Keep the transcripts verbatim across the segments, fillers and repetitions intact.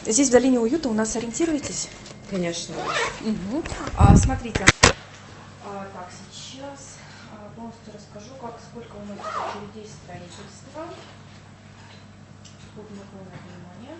Здесь в долине уюта у нас ориентируетесь? Конечно. Угу. А, смотрите. А, так, сейчас а, полностью расскажу, как, сколько у нас очередей строительства. Чтобы полное понимание.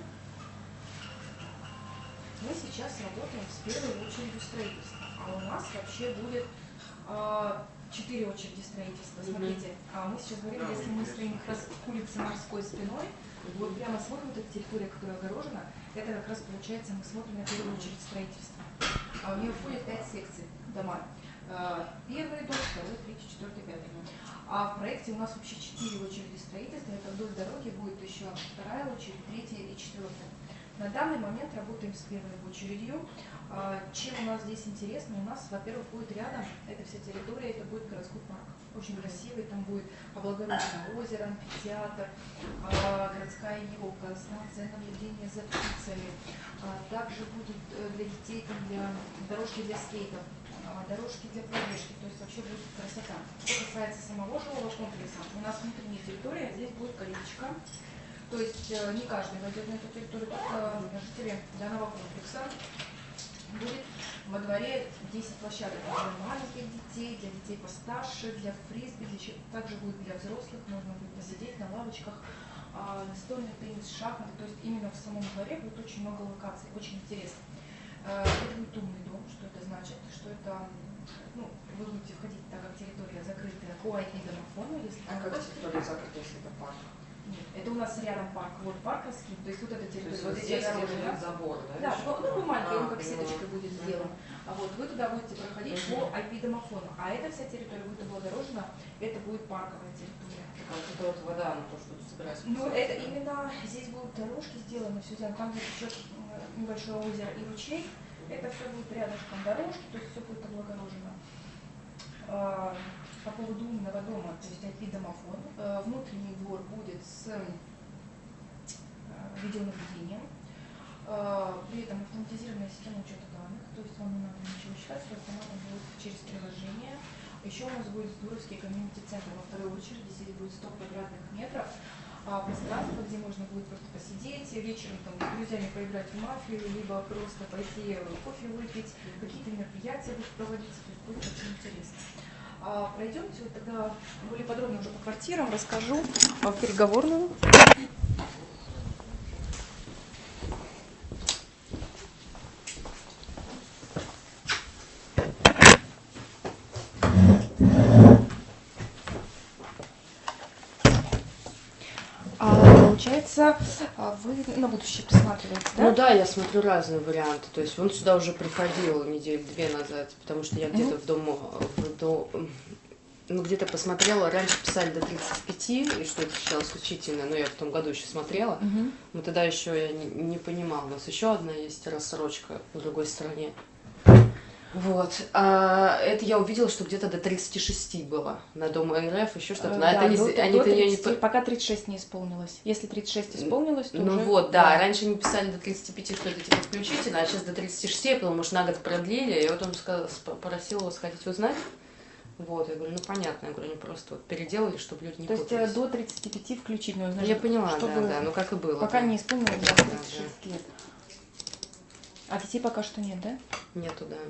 Мы сейчас работаем с первой очередью строительства. А у нас вообще будет а, четыре очереди строительства. Смотрите, а мы сейчас говорим, если мы стоим как раз к улице Морской спиной, вот прямо смотрим, вот эта территория, которая огорожена, это как раз получается, мы смотрим на первую очередь строительства. А у нее входит пять секций дома. Первый дом, второй, третий, четвертый, пятый. А в проекте у нас вообще четыре очереди строительства. Это вдоль дороги будет еще вторая очередь, третья и четвертая. На данный момент работаем с первой очередью. Чем у нас здесь интересно? У нас, во-первых, будет рядом, эта вся территория, это будет городской парк. Очень красивый, там будет облагороженное озеро, амфитеатр, городская елка, станция наблюдения за птицами. Также будут для детей там, для дорожки для скейтов, дорожки для пробежки, то есть вообще будет красота. Что касается самого жилого комплекса, у нас внутренняя территория, здесь будет колечко. То есть не каждый войдет на эту территорию, только жители данного комплекса. Будет во дворе десять площадок для маленьких детей, для детей постарше, для фрисби, для, также будет для взрослых, можно будет посидеть на лавочках, настольный теннис, шахматы, то есть именно в самом дворе будет очень много локаций, очень интересно. Это будет умный дом, что это значит, что это, ну, вы будете входить, так как территория закрытая по ай пи-домофону. А как территория закрыта, если это парк? Нет, это у нас рядом парк, вот парк раскид, то есть вот эта территория. То есть вот здесь где-то забор, да? Да, ну, ну маленький, а, он как сеточкой будет сделан. А вот вы туда будете проходить uh-huh. по ай пи-домофону, а эта вся территория будет облагорожена, это будет парковая территория. А вот это вот вода, она то, что тут собирается? Ну, это именно, здесь будут дорожки сделаны, все сделано, там будет еще небольшое озеро и ручей, это все будет рядышком дорожки, то есть все будет облагорожено. По поводу умного дома, то есть ай пи-домофон, внутренний двор будет с видеонаблюдением, при этом автоматизированная система учета данных, то есть вам не надо ничего считать, все автоматом будет через приложение. Еще у нас будет Здоровский комьюнити-центр во второй очереди, здесь будет сто квадратных метров пространства, где можно будет просто посидеть, вечером там, с друзьями поиграть в мафию, либо просто пойти кофе выпить, какие-то мероприятия будут проводиться, то есть будет очень интересно. Пройдемте, вот тогда более подробно уже по квартирам расскажу в переговорную. Получается, вы на будущее присматриваете, да? Ну да, я смотрю разные варианты. То есть он сюда уже приходил недели две назад, потому что я где-то mm-hmm. в дому, в дом, ну где-то посмотрела, раньше писали до тридцати пяти, и что это считалось исключительно, но я в том году еще смотрела. Mm-hmm. Но тогда еще я не, не понимала. У нас еще одна есть рассрочка в другой стране. Вот. А это я увидела, что где-то до тридцати шести было на Дом РФ, еще что-то. Но да, это не, до, они до тридцати, не... Пока тридцать шесть не исполнилось. Если тридцать шесть исполнилось, то ну уже... вот, да. да. Раньше они писали до тридцати пяти, что это типа включительно, а сейчас до тридцати шести, потому что на год продлили. И вот он сказал, попросил его сходить узнать. Вот, я говорю, ну понятно, я говорю, они просто вот переделали, чтобы люди не то путались. Есть до тридцати пяти включительно. Значит, я поняла, чтобы... да, да, ну как и было. Пока да. не исполнилось да, тридцать шесть да, да. лет. А детей пока что нет, да? Нету, да.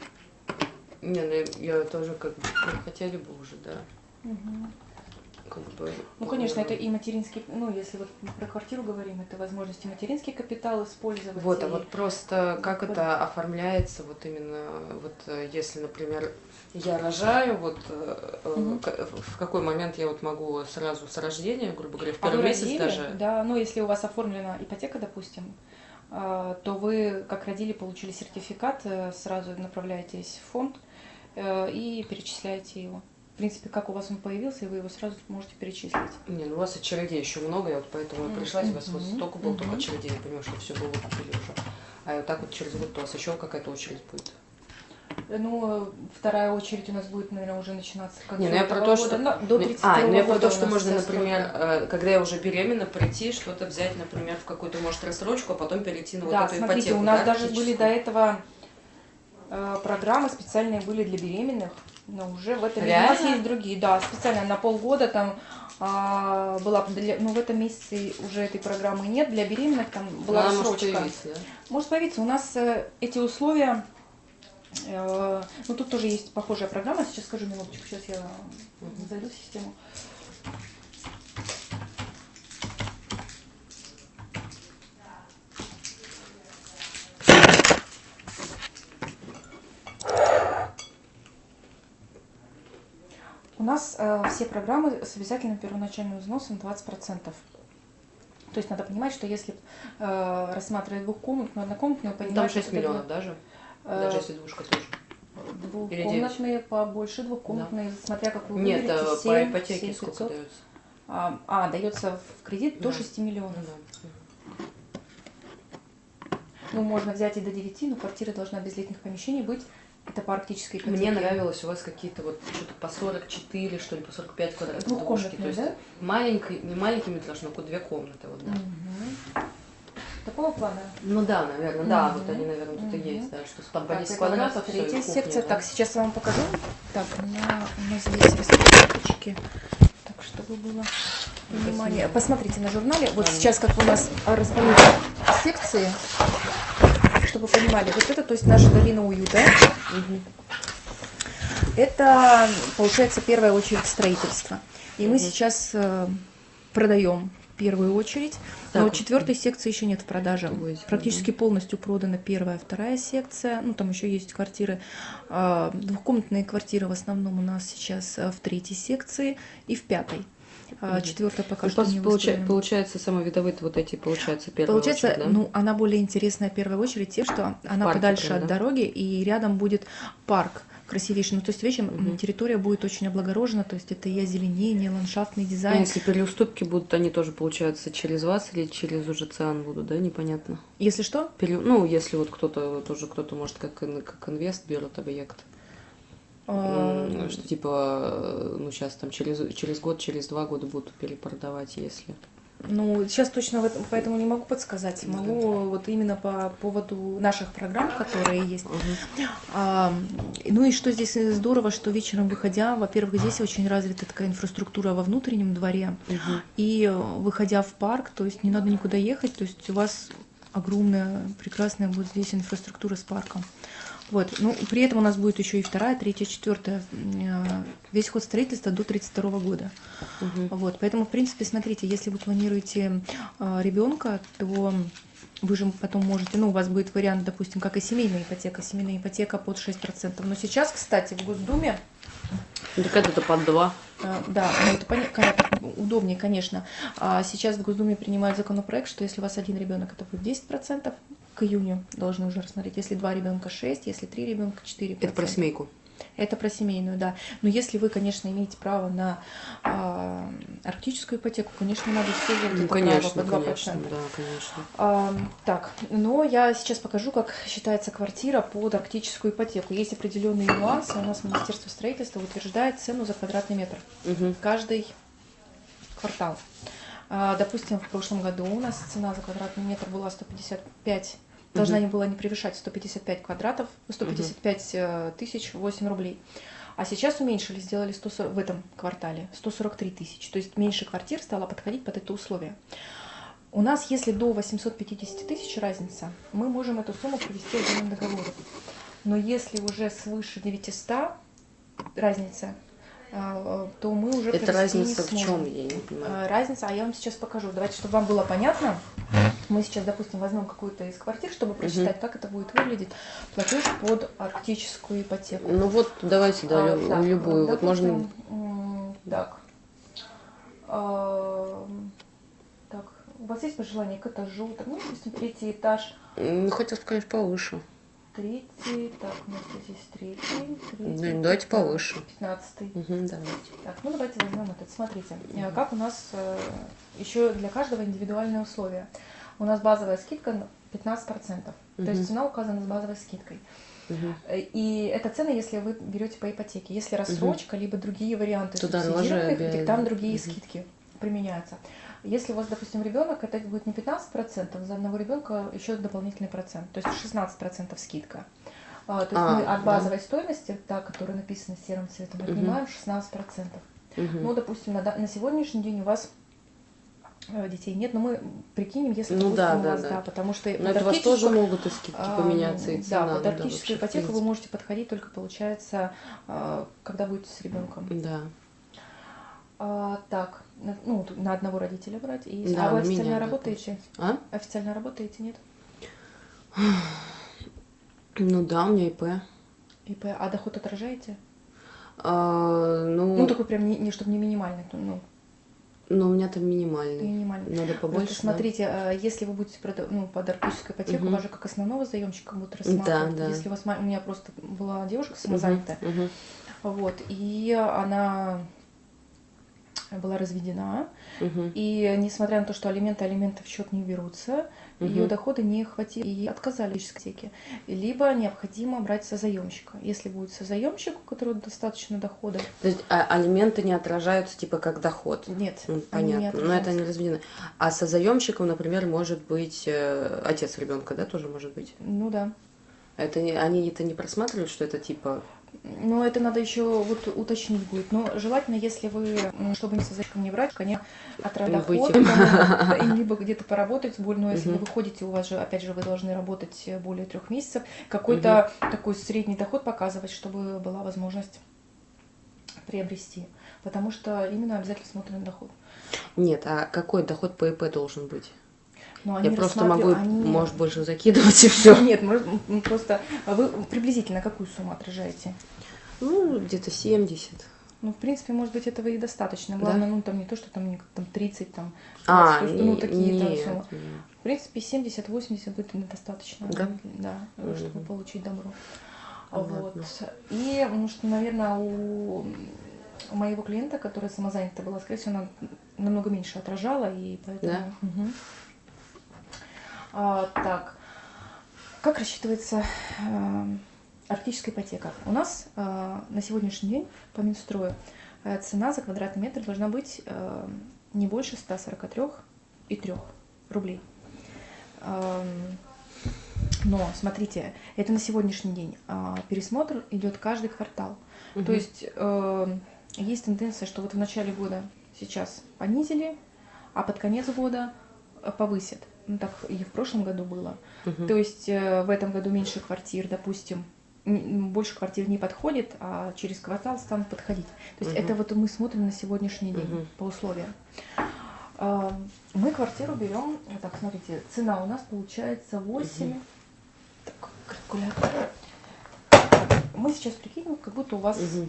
Не, ну я тоже как бы ну, хотели бы уже, да. Угу. Как бы, ну, конечно, это и материнский, ну, если вот про квартиру говорим, это возможности материнский капитал использовать. Вот, и... а вот просто как вот. Это оформляется, вот именно, вот если, например, я рожаю, вот угу. в какой момент я вот могу сразу с рождения, грубо говоря, в первый а месяц родили, даже. Да, ну, если у вас оформлена ипотека, допустим, то вы, как родили, получили сертификат, сразу направляетесь в фонд и перечисляете его. В принципе, как у вас он появился, и вы его сразу можете перечислить. Не, ну у вас очередей еще много, я вот поэтому и пришла, у вас вот столько было только очередей, я понимаю, что все было купили уже. А вот так вот через год у вас еще какая-то очередь будет? Ну, вторая очередь у нас будет, наверное, уже начинаться к концу не, ну я про то, что... года, до тридцати А, ну я про то, что можно, срок. например, когда я уже беременна, прийти, что-то взять, например, в какую-то, может, рассрочку, а потом перейти на да, вот эту смотрите, ипотеку. у нас да, даже были до этого э, программы специальные были для беременных, Но уже в этом у Реально? нас есть другие, да, специально на полгода там а, была, для, ну в этом месяце уже этой программы нет, для беременных там была Она может рассрочка. появиться, да? Может появиться, у нас э, эти условия, э, ну тут тоже есть похожая программа, сейчас скажу минуточку, сейчас я uh-huh. зайду в систему. У нас э, все программы с обязательным первоначальным взносом двадцать процентов. То есть надо понимать, что если э, рассматривать двухкомнатную, однокомнатную, понимать... Там шесть миллионов это, даже? Э, даже если двушка тоже? Двухкомнатные побольше, двухкомнатные, да. Смотря как вы Нет, выберете, по семь, ипотеке семь сколько пятьсот. дается? А, а, дается в кредит да. до шести миллионов. Да. Ну, можно взять и до девяти, но квартира должна без летних помещений быть. Это по арктической ипотеке. Мне нравилось у вас какие-то вот что-то по сорок четыре, что ли, по сорок пять квадратов двушки. То есть да? маленький, не маленький метраж, но две комнаты. Вот, да. Угу. Такого плана? Ну да, наверное, угу. да, вот они, наверное, тут угу. и есть, да, что там по так, десять квадратов. Третья все, секция. Кухня, да. Так, сейчас я вам покажу. Так, у, меня, у нас здесь распечаточки. Так, чтобы было внимание. Посмотрите на журнале. Вот сейчас как у нас раздают секции, чтобы вы понимали. Вот это, то есть наша долина уюта. Угу. Это, получается, первая очередь строительства. И мы угу. сейчас э, продаем первую очередь. Так, но четвертой секции еще нет в продаже. Практически полностью продана первая, вторая секция. Ну, там еще есть квартиры. Двухкомнатные квартиры в основном у нас сейчас в третьей секции и в пятой. А четвертая пока ну, что не получается, получается, самовидовые вот эти, получается, первая Получается, очередь, да? ну, она более интересная в первую очередь тем, что в она подальше прям, от да? дороги, и рядом будет парк красивейший. Ну, то есть, вечером угу. территория будет очень облагорожена, то есть это и озеленение, ландшафтный дизайн. А если переуступки будут, они тоже, получается, через вас или через уже ЦИАН будут, да, непонятно? Если что? Пере... Ну, если вот кто-то, тоже кто-то, может, как, как инвест берет объект. Uh, что типа, ну сейчас там через, через год, через два года будут перепродавать, если. Ну, сейчас точно в этом, поэтому не могу подсказать. Могу uh-huh. вот именно по поводу наших программ, которые есть. Uh-huh. А, ну и что здесь здорово, что вечером выходя, во-первых, здесь очень развита такая инфраструктура во внутреннем дворе. Uh-huh. И выходя в парк, то есть не надо никуда ехать, то есть у вас огромная, прекрасная будет здесь инфраструктура с парком. Вот. Ну, при этом у нас будет еще и вторая, третья, четвертая. Весь ход строительства до тридцать второго года. Угу. Вот. Поэтому, в принципе, смотрите, если вы планируете э, ребенка, то вы же потом можете, ну, у вас будет вариант, допустим, как и семейная ипотека, семейная ипотека под шесть процентов. Но сейчас, кстати, в Госдуме... Так это под два. Э, да, ну, это понятно, удобнее, конечно. А сейчас в Госдуме принимают законопроект, что если у вас один ребенок, это будет десять процентов. К июню должны уже рассмотреть. Если два ребенка шесть, если три ребенка четыре процента. Это про семейку? Это про семейную, да. Но если вы, конечно, имеете право на а, арктическую ипотеку, конечно, надо использовать ну, это конечно, право по два конечно, процента. да, конечно. А, так, но я сейчас покажу, как считается квартира под арктическую ипотеку. Есть определенные нюансы. У нас Министерство строительства утверждает цену за квадратный метр. Угу. Каждый квартал. А, допустим, в прошлом году у нас цена за квадратный метр была сто пятьдесят пять. Должна не была не превышать сто пятьдесят пять квадратов, сто пятьдесят пять тысяч восемь рублей. А сейчас уменьшили, сделали сто сорок, в этом квартале сто сорок три тысячи. То есть меньше квартир стало подходить под это условие. У нас, если до восемьсот пятьдесят тысяч разница, мы можем эту сумму провести отдельным договором. Но если уже свыше девятисот разница, то мы уже это разница не в чем, я не понимаю. Разница, а я вам сейчас покажу. Давайте, чтобы вам было понятно. Мы сейчас, допустим, возьмем какую-то из квартир, чтобы просчитать, uh-huh. как это будет выглядеть. Платеж под арктическую ипотеку. Ну вот, давайте, да, а, так, любую. Вот, допустим, можно... Так. А, так. У вас есть пожелание к этажу? Так, ну, допустим, третий этаж. Ну, хотелось бы, конечно, повыше. Третий, так, у нас здесь третий, третий. Ну, давайте повыше. Пятнадцатый. Угу, давайте. Так, ну давайте возьмем этот. Смотрите, угу. как у нас э, еще для каждого индивидуальные условия. У нас базовая скидка пятнадцать процентов. Угу. То есть цена указана с базовой скидкой. Угу. И это цена, если вы берете по ипотеке. Если рассрочка, угу. либо другие варианты субсидированных ипотек, там другие угу. скидки применяются. Если у вас, допустим, ребенок, это будет не пятнадцать процентов, за одного ребенка еще дополнительный процент, то есть шестнадцать процентов скидка. А, то есть А, мы от да. базовой стоимости, та, которая написана серым цветом, Мгм. отнимаем шестнадцать процентов. Мгм. Ну, допустим, на, да- на сегодняшний день у вас э, детей нет, но мы прикинем, если, Ну допустим, да, у да, вас, да. да, потому что Но под это у вас тоже арктическую, могут и скидки ам, поменяться, и да, цена, под ну да, арктическую вообще, в ипотеку вы принципе. можете подходить только, получается, а, когда будете с ребенком. Да, А, так, на- ну, тут на одного родителя брать. И... да, А вы на официально меня, да, работаете? А? Официально работаете, нет? Ну да, у меня ИП. ИП, а доход отражаете? А, Ну, ну, такой прям, не, не, чтобы не минимальный, то, ну, ну, у меня там минимальный. минимальный. Надо побольше, Просто смотрите, а, если вы будете прода- ну, под арктическую ипотеку, Мгм. вас же как основного заемщика будут да. рассматривать. Да, да. Если у вас, ма- у меня просто была девушка Мгм, самозанятая, мгм, вот, и она была разведена, мгм, и несмотря на то, что алименты алименты в счет не берутся, ее мгм. доходы не хватило, и отказали в ипотеке. Либо необходимо брать созаемщика. Если будет созаемщик, у которого достаточно дохода, То есть а, алименты не отражаются типа как доход. нет, Ну, они не понятно, но это отражаются. не разведено. А со заемщиком, например, может быть э, отец ребенка, да, тоже может быть. Ну да. Это не, они это не просматривают, что это типа. Но это надо еще вот уточнить будет. Но желательно, если вы, м, чтобы не со заемщиком не брать, конечно, от Выйти. доход, да, и либо где-то поработать более, но если вы Мгм. выходите, у вас же, опять же, вы должны работать более трех месяцев, какой-то такой средний доход показывать, чтобы была возможность приобрести. Потому что именно обязательно смотрим на доход. Нет, а какой доход по ИП должен быть? Но Я они просто могу, рассматривают- они- может, больше закидывать и все. Нет, может, м, просто вы приблизительно какую сумму отражаете? Ну, где-то семьдесят. Ну, в принципе, может быть, этого и достаточно. Да? Главное, ну, там не то, что там, не- там тридцать, там, А, двадцать, ну, не- такие-то нет, суммы. нет. В принципе, семьдесят-восемьдесят будет достаточно, Да? да, чтобы Мгм. получить добро. Ладно. Вот. И, ну, что, наверное, у моего клиента, которая самозанята была, скорее всего, она намного меньше отражала, и поэтому... Да? Мгм. А, так, как рассчитывается э, арктическая ипотека? У нас э, на сегодняшний день по Минстрою э, цена за квадратный метр должна быть э, не больше ста сорока трёх и трёх рублей. Эм, Но, смотрите, это на сегодняшний день. А пересмотр идет каждый квартал. Мгм. То есть э, есть тенденция, что вот в начале года сейчас понизили, а под конец года э, повысят. Ну, так и в прошлом году было. Мгм. То есть э, в этом году меньше квартир, допустим, н- больше квартир не подходит, а через квартал станут подходить. То есть Мгм. это вот мы смотрим на сегодняшний день Мгм. по условиям. А, Мы квартиру берем, вот так, смотрите, цена у нас получается восемь. Мгм. Так, калькулятор. Мы сейчас прикинем, как будто у вас Мгм.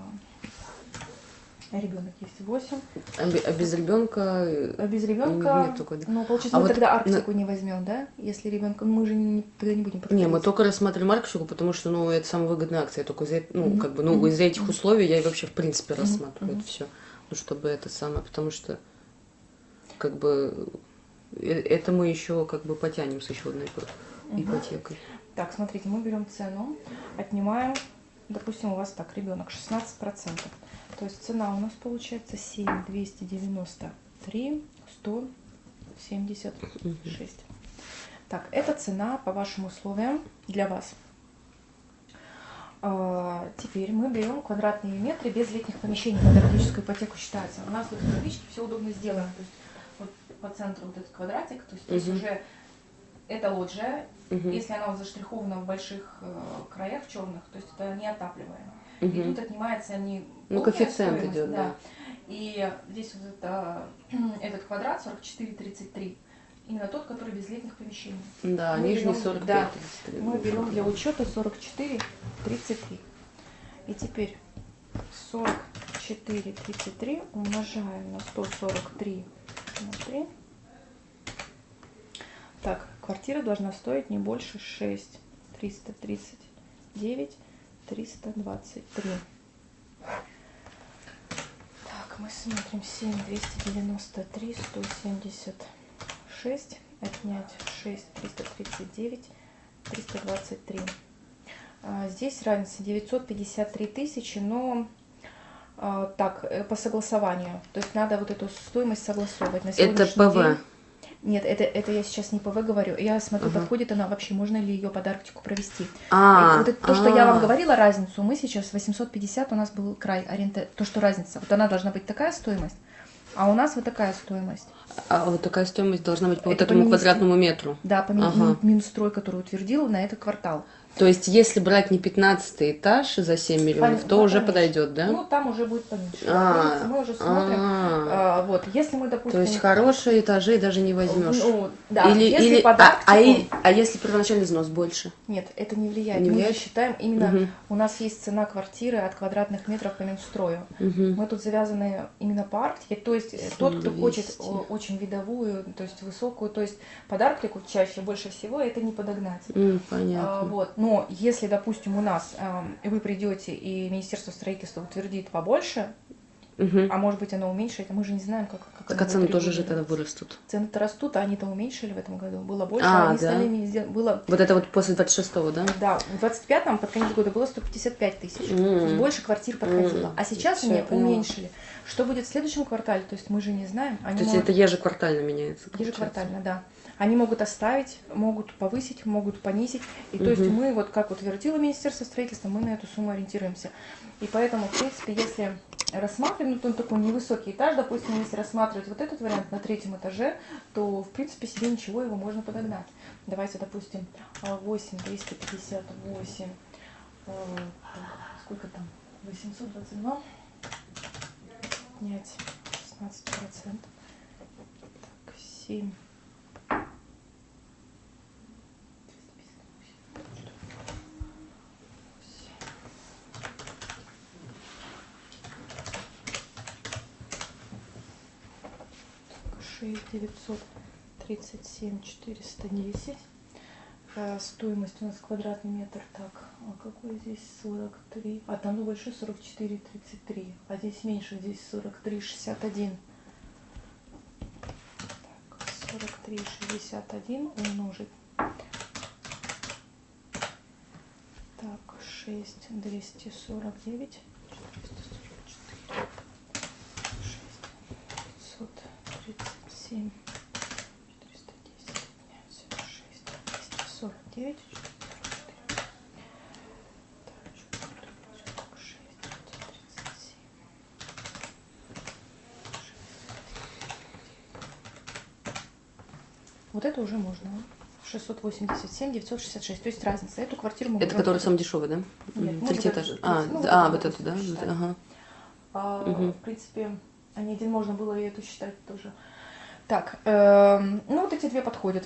ребенок есть восемь. А бе- а без ребенка А без ребенка, нет такой, да? ну, получается, А мы вот тогда на- Арктику не возьмем, да? Если ребенка, мы же не, тогда не будем подходить. Не, мы только рассматриваем Арктику, потому что, ну, это самая выгодная акция. Только из-за, ну, Мгм. как бы, ну, Мгм. из-за этих Мгм. условий я и вообще, в принципе, Мгм. рассматриваю Мгм. это все. Ну, чтобы это самое, потому что, как бы, э- это мы еще, как бы, потянем с еще одной ипо- Мгм. ипотекой. Так, смотрите, мы берем цену, отнимаем, допустим, у вас так, ребенок шестнадцать процентов. То есть цена у нас получается семь двести девяносто три сто семьдесят шесть. Так, это цена по вашим условиям для вас. А, теперь мы берем квадратные метры без летних помещений. Под арктическую ипотеку считается. У нас вот в табличке все удобно сделано. То есть вот по центру вот этот квадратик, то есть, то есть Мгм. уже это лоджия. Мгм. Если она вот заштрихована в больших э, краях, в черных, то есть это неотапливаемо. И Мгм. тут отнимается не Ну, полная коэффициент стоимость, идет, да. И здесь вот это, этот квадрат сорок четыре тридцать три. Именно тот, который без летних помещений. Да, Мы нижний берем- сорок да, пять тридцать три. Мы берем для учета сорок четыре тридцать три. И теперь сорок четыре тридцать три умножаем на сто сорок три на три. Так, квартира должна стоить не больше шесть триста тридцать девять триста двадцать три. Так, мы смотрим семь двести девяносто три сто семьдесят шесть отнять шесть триста тридцать девять триста двадцать три. А, Здесь разница девятьсот пятьдесят три тысячи, но а, так, э, по согласованию. То есть надо вот эту стоимость согласовывать. На Это сегодняшний ПВ. день Нет, это, это я сейчас не ПВ говорю. Я смотрю, Ага. подходит она вообще, можно ли ее под Арктику провести. А, И вот это, то, что я вам а. говорила, разницу, мы сейчас восемьсот пятьдесят, у нас был край ориента, то, что разница. Вот она должна быть такая стоимость, а у нас вот такая стоимость. А вот такая стоимость должна быть по Это вот этому по министру- квадратному метру. Да, по Мин- Ага. Мин- Минстрой, который утвердил на этот квартал. То есть, если брать не пятнадцатый этаж за семь миллионов, Пон- то да, уже поменьше. подойдет, да? Ну, там уже будет поменьше. А, Видите, мы уже смотрим. а. А, вот, если мы, допустим... То есть хорошие этажи даже не возьмешь. Ну, да, или, если или, под а, а, и- Арктику- а если первоначальный взнос больше? Нет, это не влияет. Не Мы влияет? же считаем именно, Мгм. у нас есть цена квартиры от квадратных метров по Минстрою. Мгм. Мы тут завязаны именно по Арктике, то есть э, тот, кто хочет двести. о, очень видовую, то есть высокую, то есть под Арктику чаще, больше всего это не подогнать. М, А, понятно. вот. Но если, допустим, у нас эм, вы придете и Министерство строительства утвердит побольше, Мгм. а может быть оно уменьшит, а мы же не знаем, как, как Так оно а цены будет тоже же тогда регулироваться. вырастут. Цены-то растут, а они-то уменьшили в этом году. Было больше, А, а они да? стали не сдел- было. Вот это вот после двадцать шестого, да? Да, в двадцать пятом под конец года было сто пятьдесят пять тысяч. М. То есть больше квартир подходило. М. А сейчас Всё, они я поняла. уменьшили. Что будет в следующем квартале? То есть мы же не знаем. Они То есть могут- это ежеквартально меняется? получается? Ежеквартально, да. Они могут оставить, могут повысить, могут понизить. И то есть Мгм. мы, вот как утвердило Министерство строительства, мы на эту сумму ориентируемся. И поэтому, в принципе, если рассматривать, ну, такой невысокий этаж, допустим, если рассматривать вот этот вариант на третьем этаже, то, в принципе, себе ничего, его можно подогнать. Давайте, допустим, восемь, двести пятьдесят восемь, э, так, сколько там, восемьсот двадцать два, отнять шестнадцать процентов, так, семь. шесть девятьсот тридцать семь четыреста десять. Э, стоимость у нас квадратный метр. Так, а какой здесь сорок три? А там больше сорок четыре тридцать три. А здесь меньше, здесь сорок три шестьдесят один. Так, сорок три шестьдесят один умножить. Так, шесть двести сорок девять. четыреста сорок четыре. шесть пятьсот тридцать семь четыреста десять отнять шесть двести сорок девять четыреста сорок четыре. Так, шесть девятьсот тридцать семь. Вот это уже можно. шестьсот восемьдесят семь девятьсот шестьдесят шесть. То есть разница. Эту квартиру мы Это берем который только- самый дешевый, да? Нет, М, мы Третий вот этаж. этот, А, ну, вот да, а, это вот вот это, да? считаем. Ага. А, Мгм. В принципе, они один можно было и эту считать тоже. Так, эм, ну вот эти две подходят.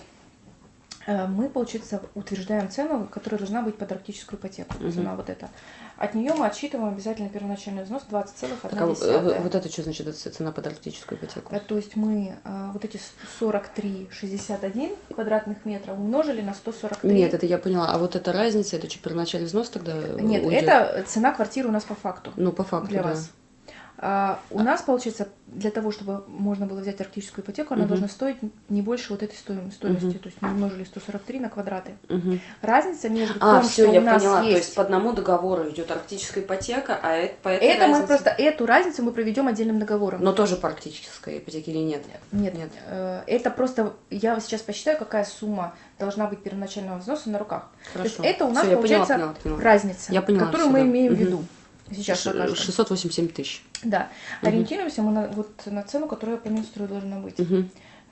Э, Мы, получается, утверждаем цену, которая должна быть под арктическую ипотеку. Мгм. Цена вот эта. От нее мы отсчитываем обязательно первоначальный взнос двадцать целых Так, одна а, десятая. э, вот это что значит, это цена под арктическую ипотеку? Э, То есть мы э, вот эти сорок три шестьдесят один квадратных метра умножили на сто сорок три. Нет, это я поняла. А вот эта разница, это что, первоначальный взнос тогда Нет, уйдет? это цена квартиры у нас по факту. Ну, по факту, Для да. вас. А, у нас, получается, для того, чтобы можно было взять арктическую ипотеку, она Мгм. должна стоить не больше вот этой стоим- стоимости. Мгм. То есть мы умножили сто сорок три на квадраты. Мгм. Разница между А, тем, все, что я у нас поняла. есть... То есть по одному договору идет арктическая ипотека, а это по этой Это мы разнице- просто эту разницу мы проведем отдельным договором. Но тоже по арктической ипотеке или нет? Нет, Нет. э, это просто я сейчас посчитаю, какая сумма должна быть первоначального взноса на руках. Хорошо. То есть это у нас Всё, я поняла, получается поняла, поняла. разница, Я поняла которую всё, мы да. имеем в Мгм. виду. Сейчас Ш- покажем. шестьсот восемьдесят семь тысяч. Да. Мгм. Ориентируемся мы на, вот, на цену, которая по Минстрою должна быть. Мгм.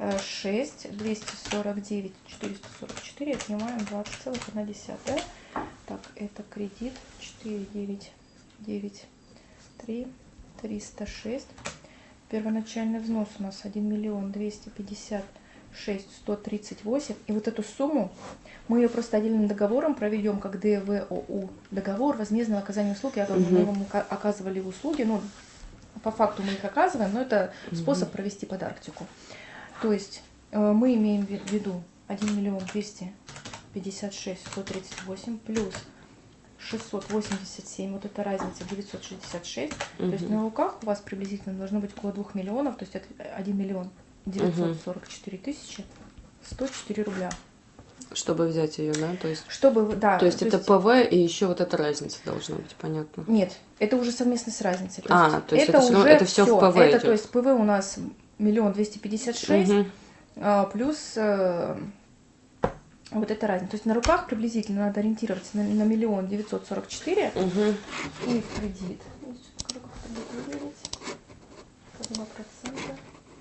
шесть двести сорок девять четыреста сорок четыре отнимаем двадцать целых одна десятая. Так, это кредит четыре девять девять три триста шесть. Первоначальный взнос у нас один миллион двести пятьдесят шесть сто тридцать восемь. И вот эту сумму мы ее просто отдельным договором проведем, как ДВОУ. Договор возмездного оказания услуг. Я говорю, Мгм. мы вам ока- оказывали услуги, ну, по факту мы их оказываем, но это Мгм. способ провести под Арктику. То есть э, мы имеем в ви- в виду один миллион двести пятьдесят шесть сто тридцать восемь плюс шестьсот восемьдесят семь, вот эта разница девятьсот шестьдесят шесть. То есть Мгм. на руках у вас приблизительно должно быть около двух миллионов, то есть это один миллион девятьсот сорок четыре тысячи сто четыре рубля. Чтобы взять ее, да? То есть, Чтобы, вы- да. то есть это ПВ и еще вот эта разница должна быть, понятно. Нет, это уже совместно с разницей. А, то есть это всё равно- это всё в ПВ Это, идёт. то есть ПВ у нас миллион двести пятьдесят шесть. Мгм. а, плюс э, вот эта разница. То есть на руках приблизительно надо ориентироваться на, на миллион девятьсот сорок четыре. Угу. И в кредит. Покажу, как это будет выглядеть. По два процента.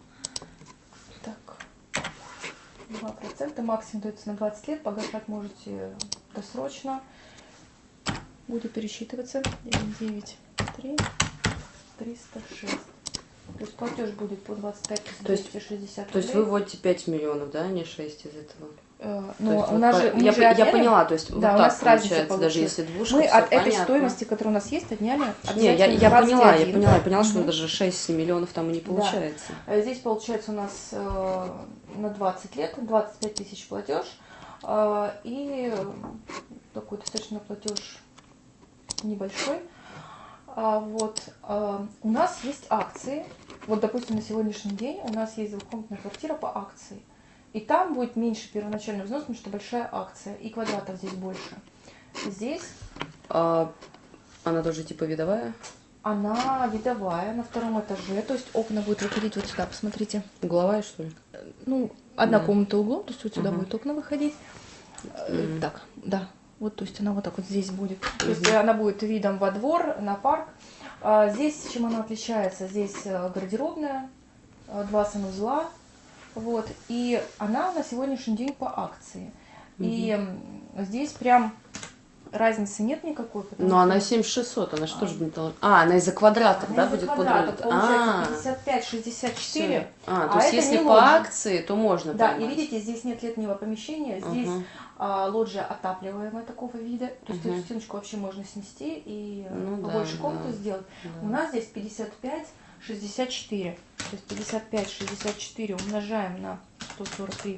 Так. два процента. Максимум дается на двадцать лет. Погашать можете досрочно. Будет пересчитываться. девять три триста шесть. То есть платеж будет по двадцать пять тысяч двести шестьдесят. То есть вы вводите пять миллионов, да, а не шесть из этого? Но То есть у вот нас по- же, мы я, же я отняли, поняла, то есть да, вот у так нас разница получается, даже получилась. если двушка, Мы всё от этой понятно. стоимости, которая у нас есть, отняли Не, я, обязательно я двадцать поняла, я один. поняла, я поняла, что Мгм. даже шесть миллионов там и не Да. получается. Э, Здесь получается у нас э, на двадцать лет, двадцать пять тысяч платеж, э, и такой достаточно платеж небольшой. А вот э, у нас есть акции. Вот, допустим, на сегодняшний день у нас есть двухкомнатная квартира по акции. И там будет меньше первоначальный взнос, потому что большая акция, и квадратов здесь больше. Здесь А, она тоже типа видовая? она видовая на втором этаже, то есть окна будут выходить вот сюда, посмотрите. Угловая, что ли? Ну, одна Да. комната углом, то есть вот сюда Ага. будет окна выходить. Э, Мгм. Так, да. Вот, то есть она вот так вот здесь будет. То есть Мгм. она будет видом во двор, на парк. А здесь чем она отличается? Здесь э, гардеробная, э, два санузла. Вот. И она на сегодняшний день по акции. И м, здесь прям разницы нет никакой. потому Но она что семь тысяч шестьсот, она что же не должна... А, она из-за квадратов, она да, из-за будет квадратов под... получается А, пятьдесят пять шестьдесят четыре. а, то а есть это если не по лоджия. акции, то можно Да, и поймать. видите, здесь нет летнего помещения, здесь Ага. а, лоджия отапливаемая такого вида, то есть Мгм. эту стеночку вообще можно снести и э, Ну да, побольше комнату да. сделать. Да. У нас здесь пятьдесят пять шестьдесят четыре, то есть пятьдесят пять шестьдесят четыре умножаем на сто сорок три.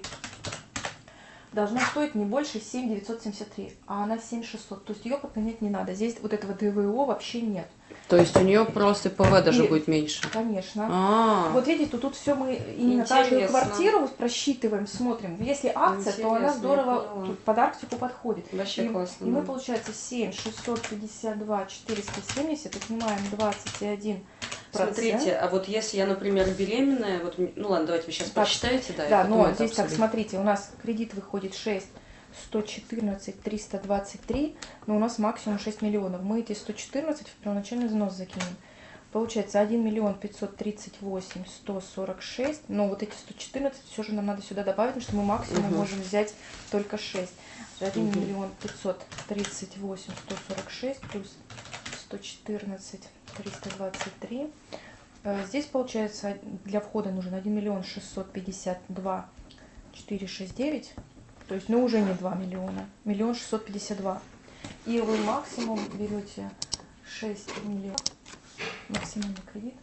Должна стоить не больше семь тысяч девятьсот семьдесят три, а она семь тысяч шестьсот. То есть ее подгонять не надо. Здесь вот этого ДВО вообще нет. То есть у нее просто ПВ даже И- будет меньше. Конечно. А, Вот видите, тут, тут все мы именно каждую Интересно. квартиру просчитываем, смотрим. Если акция, то она Интересно, я здорово поняла. тут под Арктику подходит. вообще И, классно. и мы, да. получается, семь шестьсот пятьдесят два четыреста семьдесят, отнимаем двадцать один процент. Смотрите, а вот если я, например, беременная, вот, м- ну ладно, давайте вы сейчас Так, посчитаете, да, и Да, потом но это здесь так, обсудим. смотрите, у нас кредит выходит шесть сто четырнадцать триста двадцать три, но у нас максимум шесть миллионов. Мы эти сто четырнадцать в первоначальный взнос закинем. Получается один миллион пятьсот тридцать восемь сто сорок шесть, но вот эти сто четырнадцать все же нам надо сюда добавить, потому что мы максимум Мгм. можем взять только шесть. один Мгм. миллион пятьсот тридцать восемь сто сорок шесть плюс сто четырнадцать триста двадцать три. Э, Здесь получается для входа нужен один миллион шестьсот пятьдесят два четыреста шестьдесят девять, то есть, ну, уже не два миллиона, миллион шестьсот пятьдесят два. И вы максимум берете шесть миллионов, максимальный кредит,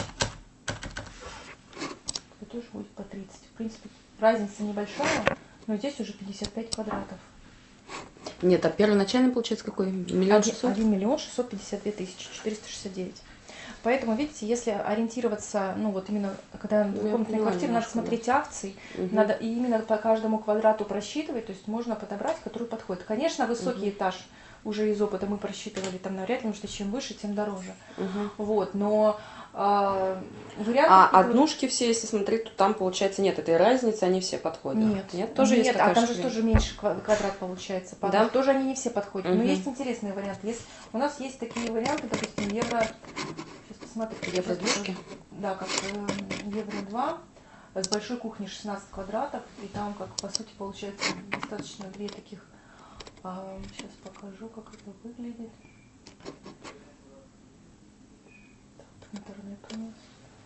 это тоже будет по тридцать. В принципе, разница небольшая, но здесь уже пятьдесят пять квадратов. Нет, а первоначально получается какой? Миллион шестьсот? один миллион шестьсот пятьдесят две тысячи четыреста шестьдесят девять. Поэтому, видите, если ориентироваться, ну вот именно, когда Ну, я двухкомнатная поняла квартира, надо немножко, да. смотреть акции, Мгм. надо и именно по каждому квадрату просчитывать, то есть можно подобрать, который подходит. Конечно, высокий Мгм. этаж уже из опыта мы просчитывали там навряд ли, потому что чем выше, тем дороже. Мгм. Вот, но а, варианты... А какие-то вот- однушки все, если смотреть, то там, получается, нет этой разницы, они все подходят. Нет, Нет, тоже нет, есть такая а там же штука? тоже меньше ква- квадрат получается. Да? Да? Тоже они не все подходят. Но Мгм. есть интересные варианты. Есть, у нас есть такие варианты, допустим, евро... Сейчас посмотрите. Евро сейчас двушки? покажу. Да, как э, евро два с большой кухней шестнадцать квадратов. И там, как по сути, получается достаточно две таких... а, сейчас покажу, как это выглядит. Так, интернет у нас.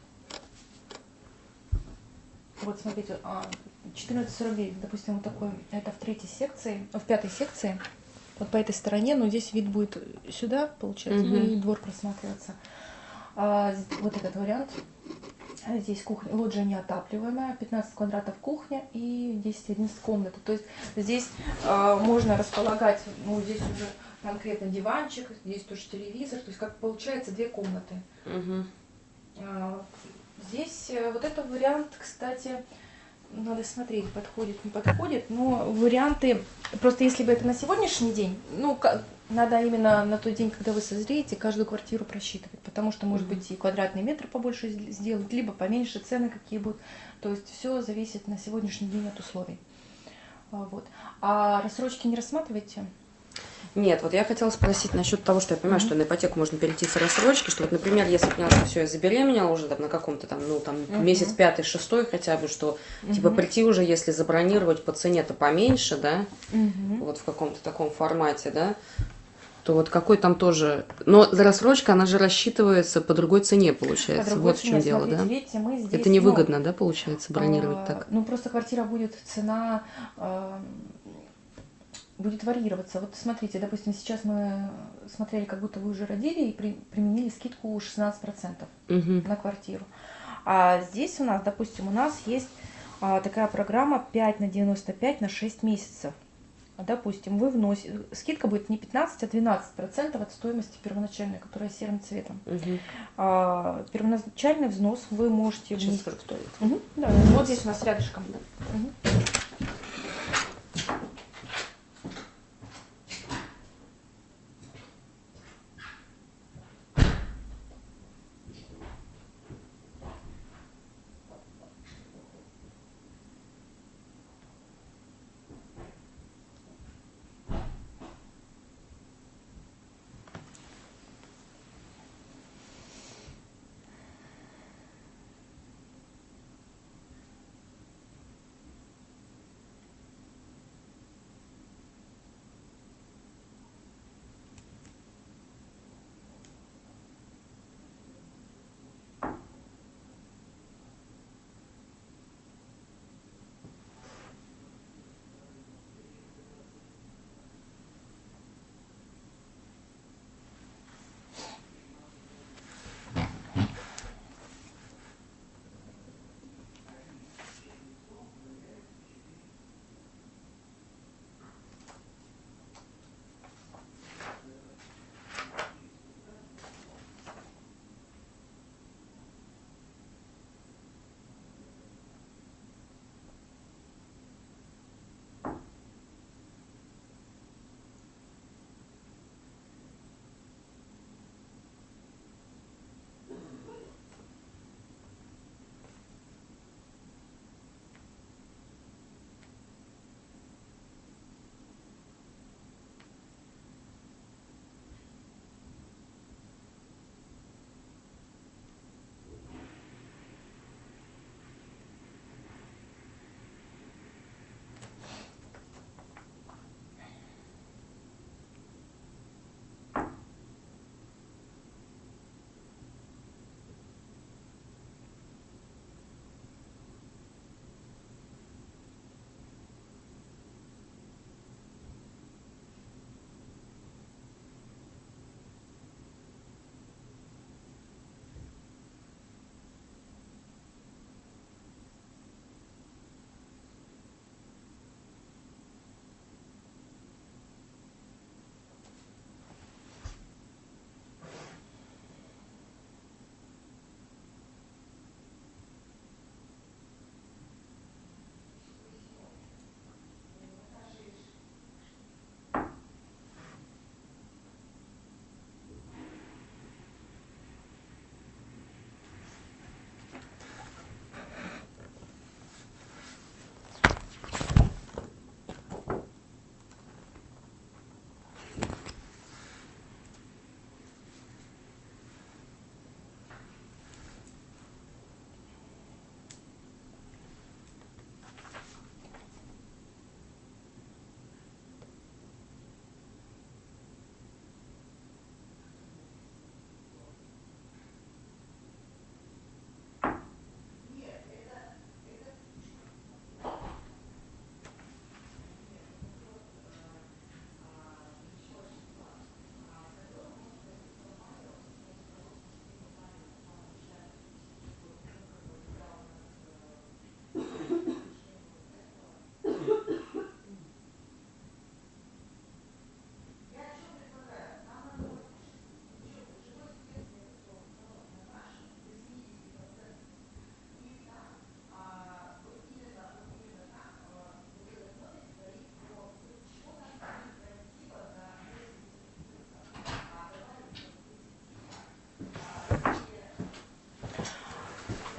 Вот смотрите, а, четырнадцать сорок девять, допустим, вот такой, это в третьей секции, в пятой секции, вот по этой стороне, но здесь вид будет сюда, получается, Мгм. и двор просматривается. А, з- вот этот вариант. А Здесь кухня, лоджия неотапливаемая, пятнадцать квадратов кухня и десять одиннадцать комната. То есть здесь а, можно располагать, ну здесь уже конкретно диванчик, здесь тоже телевизор, то есть как получается две комнаты. Мгм. А, Здесь э, вот этот вариант, кстати, надо смотреть, подходит, не подходит, но варианты, просто если бы это на сегодняшний день, ну, ка- Надо именно на тот день, когда вы созреете, каждую квартиру просчитывать, потому что, может быть, и квадратный метр побольше сделать, либо поменьше, цены какие будут. То есть все зависит на сегодняшний день от условий. Вот. А рассрочки не рассматриваете? Нет, вот я хотела спросить насчет того, что я понимаю, mm-hmm. что на ипотеку можно перейти с рассрочки, что вот, например, если я поняла, что все, я забеременела уже там на каком-то там, ну, там, mm-hmm. месяц пятый, шестой хотя бы, что, mm-hmm. типа, прийти уже, если забронировать по цене-то поменьше, да, mm-hmm. вот в каком-то таком формате, да, то вот какой там тоже... Но рассрочка, она же рассчитывается по другой цене, получается. По другой вот цене. В чем дело, смотрите, да? Видите, мы здесь, это невыгодно, ну, да, получается, бронировать а, так? Ну, просто квартира будет, цена... А, будет варьироваться. Вот смотрите, допустим, сейчас мы смотрели, как будто вы уже родили и при, применили скидку шестнадцать процентов угу. на квартиру. А здесь у нас, допустим, у нас есть а, такая программа пять на девяносто пять на шесть месяцев. Допустим, вы вносите, скидка будет не пятнадцать, а двенадцать процентов от стоимости первоначальной, которая серым цветом. Угу. А, первоначальный взнос вы можете... Сейчас сколько стоит? Угу. Да, вот здесь у нас рядышком. Угу.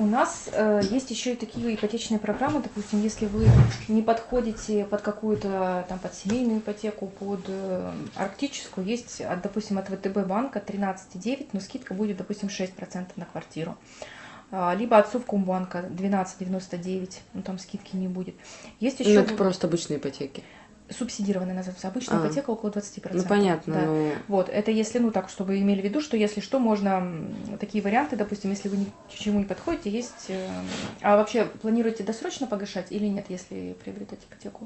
У нас э, есть еще и такие ипотечные программы, допустим, если вы не подходите под какую-то там под семейную ипотеку, под э, арктическую, есть, от, допустим, от ВТБ банка тринадцать целых девять десятых, но скидка будет, допустим, шесть процентов на квартиру. А, либо от Совкомбанка двенадцать целых девяносто девять сотых, ну там скидки не будет. Есть еще... Ну, это просто обычные ипотеки. Субсидированная называется. Обычная А. ипотека около двадцати процентов. Ну, понятно, да. но... Вот, это если, ну, так, чтобы вы имели в виду, что если что, можно такие варианты, допустим, если вы ни к чему не подходите, есть... э, А вообще, планируете досрочно погашать или нет, если приобретать ипотеку?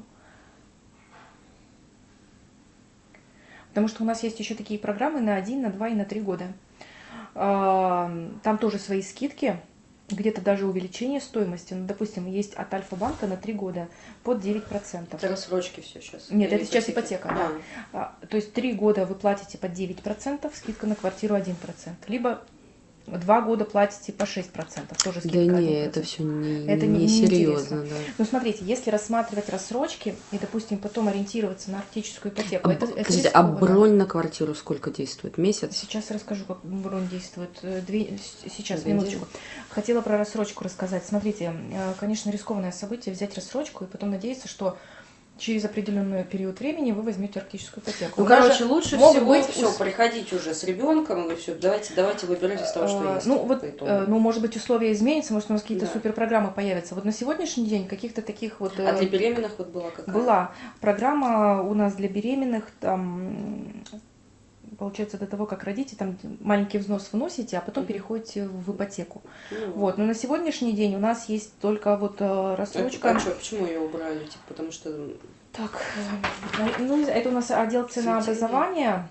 Потому что у нас есть еще такие программы на один, на два и на три года. А, Там тоже свои скидки, где-то даже увеличение стоимости. Ну, допустим, есть от Альфа-банка на три года под девять процентов. Это рассрочки все сейчас. Нет, Или это сейчас ипотеки? ипотека, да. А, То есть три года вы платите по девять процентов, скидка на квартиру один процент. Либо два года платите по шесть процентов, тоже скидка Да один не, процент. это все не, Это не, не- не серьезно, да. Ну, смотрите, если рассматривать рассрочки и, допустим, потом ориентироваться на арктическую ипотеку, А, это, б- это подождите, а рискованно. бронь на квартиру сколько действует? Месяц? Сейчас расскажу, как бронь действует. Э, Две... с- Сейчас, Две минуточку. Хотела про рассрочку рассказать. Смотрите, э, конечно, рискованное событие взять рассрочку и потом надеяться, что через определенный период времени вы возьмете арктическую ипотеку. Ну, У нас короче, же лучше могут всего быть все, ус- приходить уже с ребенком и все, давайте, давайте выбирать из того, что Э, есть. Ну, вот, по итогу. э, ну, может быть, условия изменятся, может, у нас какие-то Да. суперпрограммы появятся. Вот на сегодняшний день каких-то таких вот... э, А для беременных вот была какая? Была программа у нас для беременных, там, получается, до того, как родите, там маленький взнос вносите, а потом Мгм. переходите в ипотеку. Ну, Вот, но на сегодняшний день у нас есть только вот э, рассрочка. А чё, почему ее убрали? Типа, потому что... Так, э, ну, это у нас отдел ценообразования.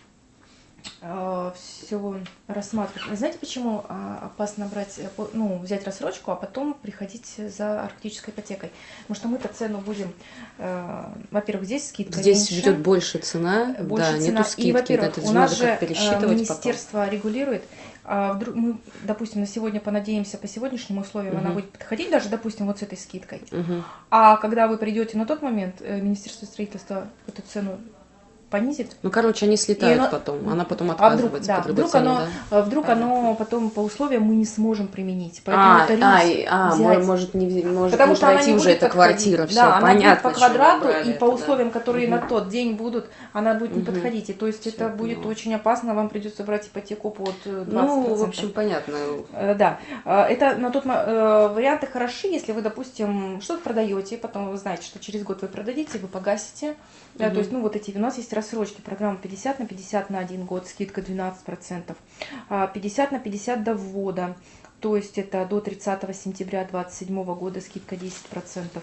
Все рассматривать. Знаете, почему а, опасно брать, э, по- ну, взять рассрочку, а потом приходить за арктической ипотекой? Потому что мы-то цену будем, э, во-первых, здесь скидка Здесь меньше, идет больше цена, больше да, цена. нету скидки, И, во-первых, это у же нас надо же как э, пересчитывать министерство регулирует. А вдруг мы, допустим, на сегодня понадеемся по сегодняшним условиям, она Мгм. будет подходить даже, допустим, вот с этой скидкой. потом. Мгм. А когда вы придете на тот момент, э, Министерство строительства эту цену понизит. Ну, короче, они слетают И оно- потом, она потом А вдруг, отказывается да, по другой вдруг цене, оно, да? э, вдруг Понятно. оно потом по условиям мы не сможем применить. Поэтому А, это риск а, и- а, взять. мо- может не, вз- может Потому не что она пройти не уже будет эта подходить. квартира, все, Да, она понятно, будет по почему квадрату убрали и это, по да. условиям, которые Мгм. на тот день будут, она будет не Мгм. подходить. И то есть Всё, это будет поняла. очень опасно, вам придется брать ипотеку под э, двадцать процентов. Ну, в общем, понятно. Э, Да, Э, это на тот мо- э, варианты хороши, если вы, допустим, что-то продаете, потом вы знаете, что через год вы продадите, вы погасите. Да, Мгм. то есть, ну, вот эти, у нас есть рассрочки, программа пятьдесят на пятьдесят на один год, скидка двенадцать процентов, а, пятьдесят на пятьдесят до ввода, то есть это до тридцатого сентября две тысячи двадцать седьмого года скидка десять процентов.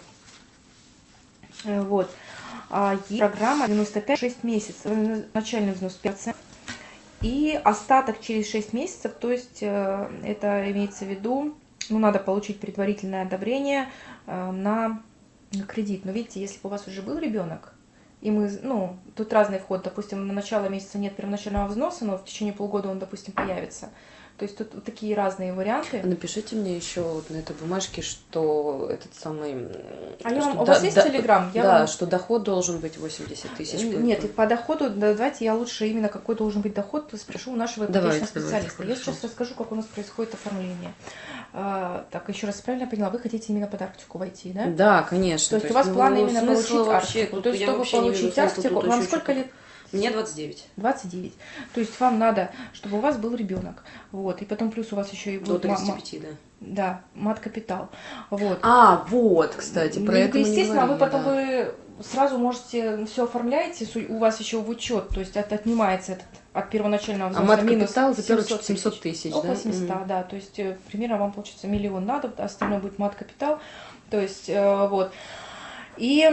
Э, Вот. А есть программа девяносто пять шесть месяцев, э, начальный взнос пять процентов. И остаток через шесть месяцев, то есть э, это имеется в виду, ну, надо получить предварительное одобрение э, на, на кредит. Но видите, если бы у вас уже был ребенок, и мы, ну, тут разный вход, допустим, на начало месяца нет первоначального взноса, но в течение полгода он, допустим, появится. То есть тут вот такие разные варианты. Напишите мне еще вот на этой бумажке, что этот самый... А я что вам, у до- вас есть до- Телеграм? Я Да, вам- что доход должен быть восемьдесят тысяч. Нет, и по доходу, да, давайте я лучше именно какой должен быть доход спрошу у нашего ипотечного Давайте, специалиста. давайте, Я сейчас хорошо. расскажу, как у нас происходит оформление. А, так, еще раз правильно поняла, вы хотите именно под Арктику войти, да? Да, конечно. То есть у вас планы именно смысла получить вообще, Арктику. тут То есть, я чтобы вообще не вижу получить смысла Арктику, тут вам еще сколько что-то. лет? Мне двадцать девять. двадцать девять. То есть вам надо, чтобы у вас был ребенок. Вот. И потом плюс у вас еще и До будет ма- тридцати ма- пяти, да. да, мат-капитал. Вот. А, вот, кстати, про Ну, это мы не естественно, а вы говорили, потом да. вы сразу можете все оформляете, су- у вас еще в учет, то есть от, отнимается этот, от первоначального А взноса мат-капитал за первые семьсот семьсот тысяч, да? Около семисот, Мгм. да. То есть э, примерно вам получится миллион надо, остальное будет мат-капитал. То есть э, вот. И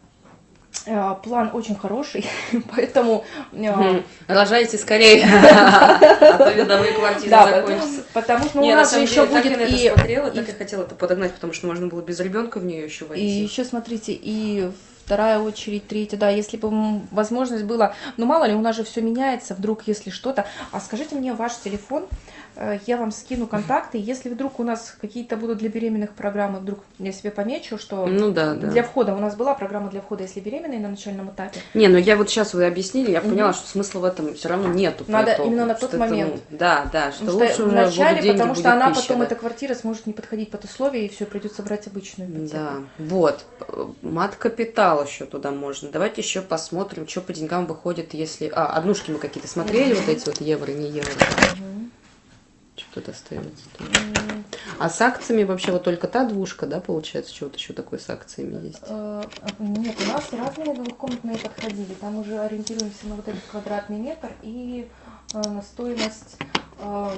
э, план очень хороший, поэтому... э, Мгм. Рожайте скорее, а то видовые квартиры Да, закончатся. потому что ну, Не, у на нас же самом еще деле, так будет я на это и... смотрела, и- так и хотела это подогнать, потому что можно было без ребенка в нее еще И войти. еще, смотрите, и вторая очередь, третья, да, если бы м, возможность была, ну, мало ли, у нас же все меняется, вдруг, если что-то. А скажите мне ваш телефон, э, я вам скину контакты. Если вдруг у нас какие-то будут для беременных программы, вдруг я себе помечу, что Ну да, да. для входа у нас была программа для входа, если беременные на начальном этапе. Не, ну я вот сейчас вы объяснили, я Мгм. поняла, что смысла в этом все равно нету. по Надо итогу, именно на что тот это, момент. ну, да, да, что Потому лучше что уже вначале, будут деньги, потому что будет она пища, потом, да. эта квартира, сможет не подходить под условия, и все, придется брать обычную ипотеку. Да, вот. Мат-капитал еще туда можно. Давайте еще посмотрим, что по деньгам выходит, если... А, однушки мы какие-то смотрели, вот эти вот евро, не евро. Мгм. Что тут остается? М, А с акциями вообще вот только та двушка, да, получается? Что вот еще такое с акциями есть? э, Нет, у нас разные двухкомнатные подходили. Там уже ориентируемся на вот этот квадратный метр и э, на стоимость. э,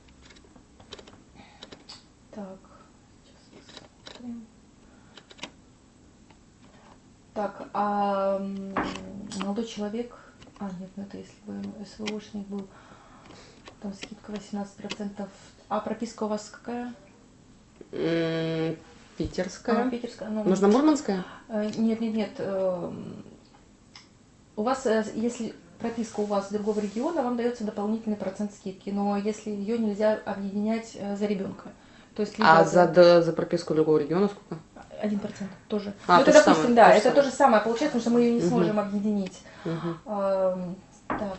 Так, сейчас посмотрим. Так, а м, молодой человек, а нет, ну это если бы СВОшник был, там скидка восемнадцать процентов. А прописка у вас какая? М, А, Питерская. питерская? Ну, Нужна мурманская? э, нет, нет, нет. эм, У вас, э, если прописка у вас с другого региона, вам дается дополнительный процент скидки, но если ее нельзя объединять э, за ребенка. То есть либо А за, д- за прописку другого региона сколько? один процент тоже. А, ну, то это, же допустим, самое, да, то же это самое. то же самое получается, потому что мы ее не Мгм. сможем объединить. Мгм. Ам, так.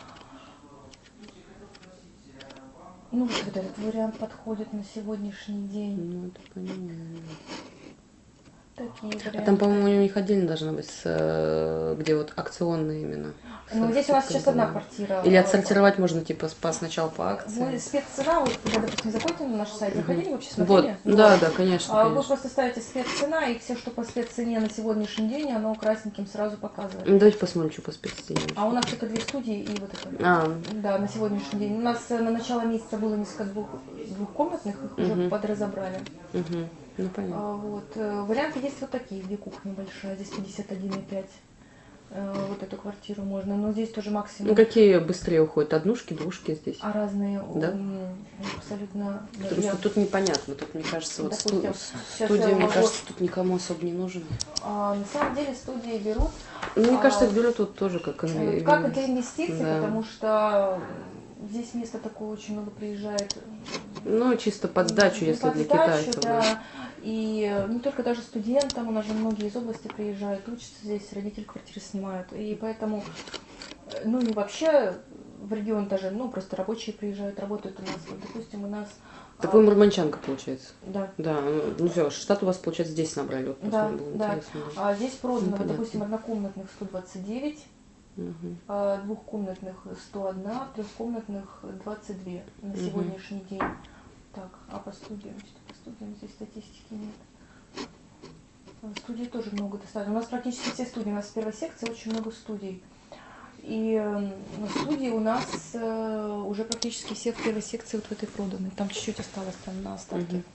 Ну, вот этот вариант подходит на сегодняшний день. Ну, это понимаю. Такие варианты. А там, по-моему, у них отдельно должна быть, с, э, где вот акционные именно. Ну, С здесь у нас сейчас одна скидкой. квартира. Или отсортировать можно, типа, с- по, сначала по акции. Вы спеццена, вот, когда, допустим, заходите на наш сайт, заходили, вообще Вот, смотрели? да, да, конечно, А Вы конечно. просто ставите спеццена, и все, что по спеццене на сегодняшний день, оно красненьким сразу показывает. Ну, давайте посмотрим, что по спеццене. А у нас только две студии и вот это. А, Да, на сегодняшний день. У нас э, на начало месяца было несколько двух, двухкомнатных, их уже Мгм. подразобрали. угу. Ну, понятно. А, вот. э, Варианты есть вот такие, где кухня большая, здесь пятьдесят один и пять. Э, Вот эту квартиру можно, но здесь тоже максимум. Ну, какие быстрее уходят? Однушки, двушки здесь? А разные, Да? м, абсолютно. Потому я- что тут непонятно. Тут, мне кажется, вот сту- Допустим, сейчас студия, я мне могу- кажется, тут никому особо не нужен. а, на самом деле студии берут Ну, мне А, кажется, их берут тут тоже как... э, инве- как для инвестиций, Да. потому что здесь место такое очень много приезжает. Ну, чисто под сдачу, И если под для сдачу, китайцев. Да. да. И не только даже студентам, у нас же многие из области приезжают, учатся здесь, родители квартиры снимают. И поэтому, э, ну и вообще в регион даже, ну просто рабочие приезжают, работают у нас. Вот, допустим, у нас... Так а, вы мурманчанка, получается. Да. Да, ну, ну все, штат у вас, получается, здесь набрали. Вот Да, просто было да. интересно. А здесь продано, Ну, вот, понятно. допустим, однокомнатных сто двадцать девять, Мгм. а двухкомнатных сто один, трехкомнатных двадцать два на Мгм. сегодняшний день. Так, а по студиям, что по студиям здесь статистики нет. А студий тоже много достаточно. У нас практически все студии, у нас в первой секции очень много студий. И э, студии у нас э, уже практически все в первой секции вот в этой проданы. Там чуть-чуть осталось там на остатке. Мгм.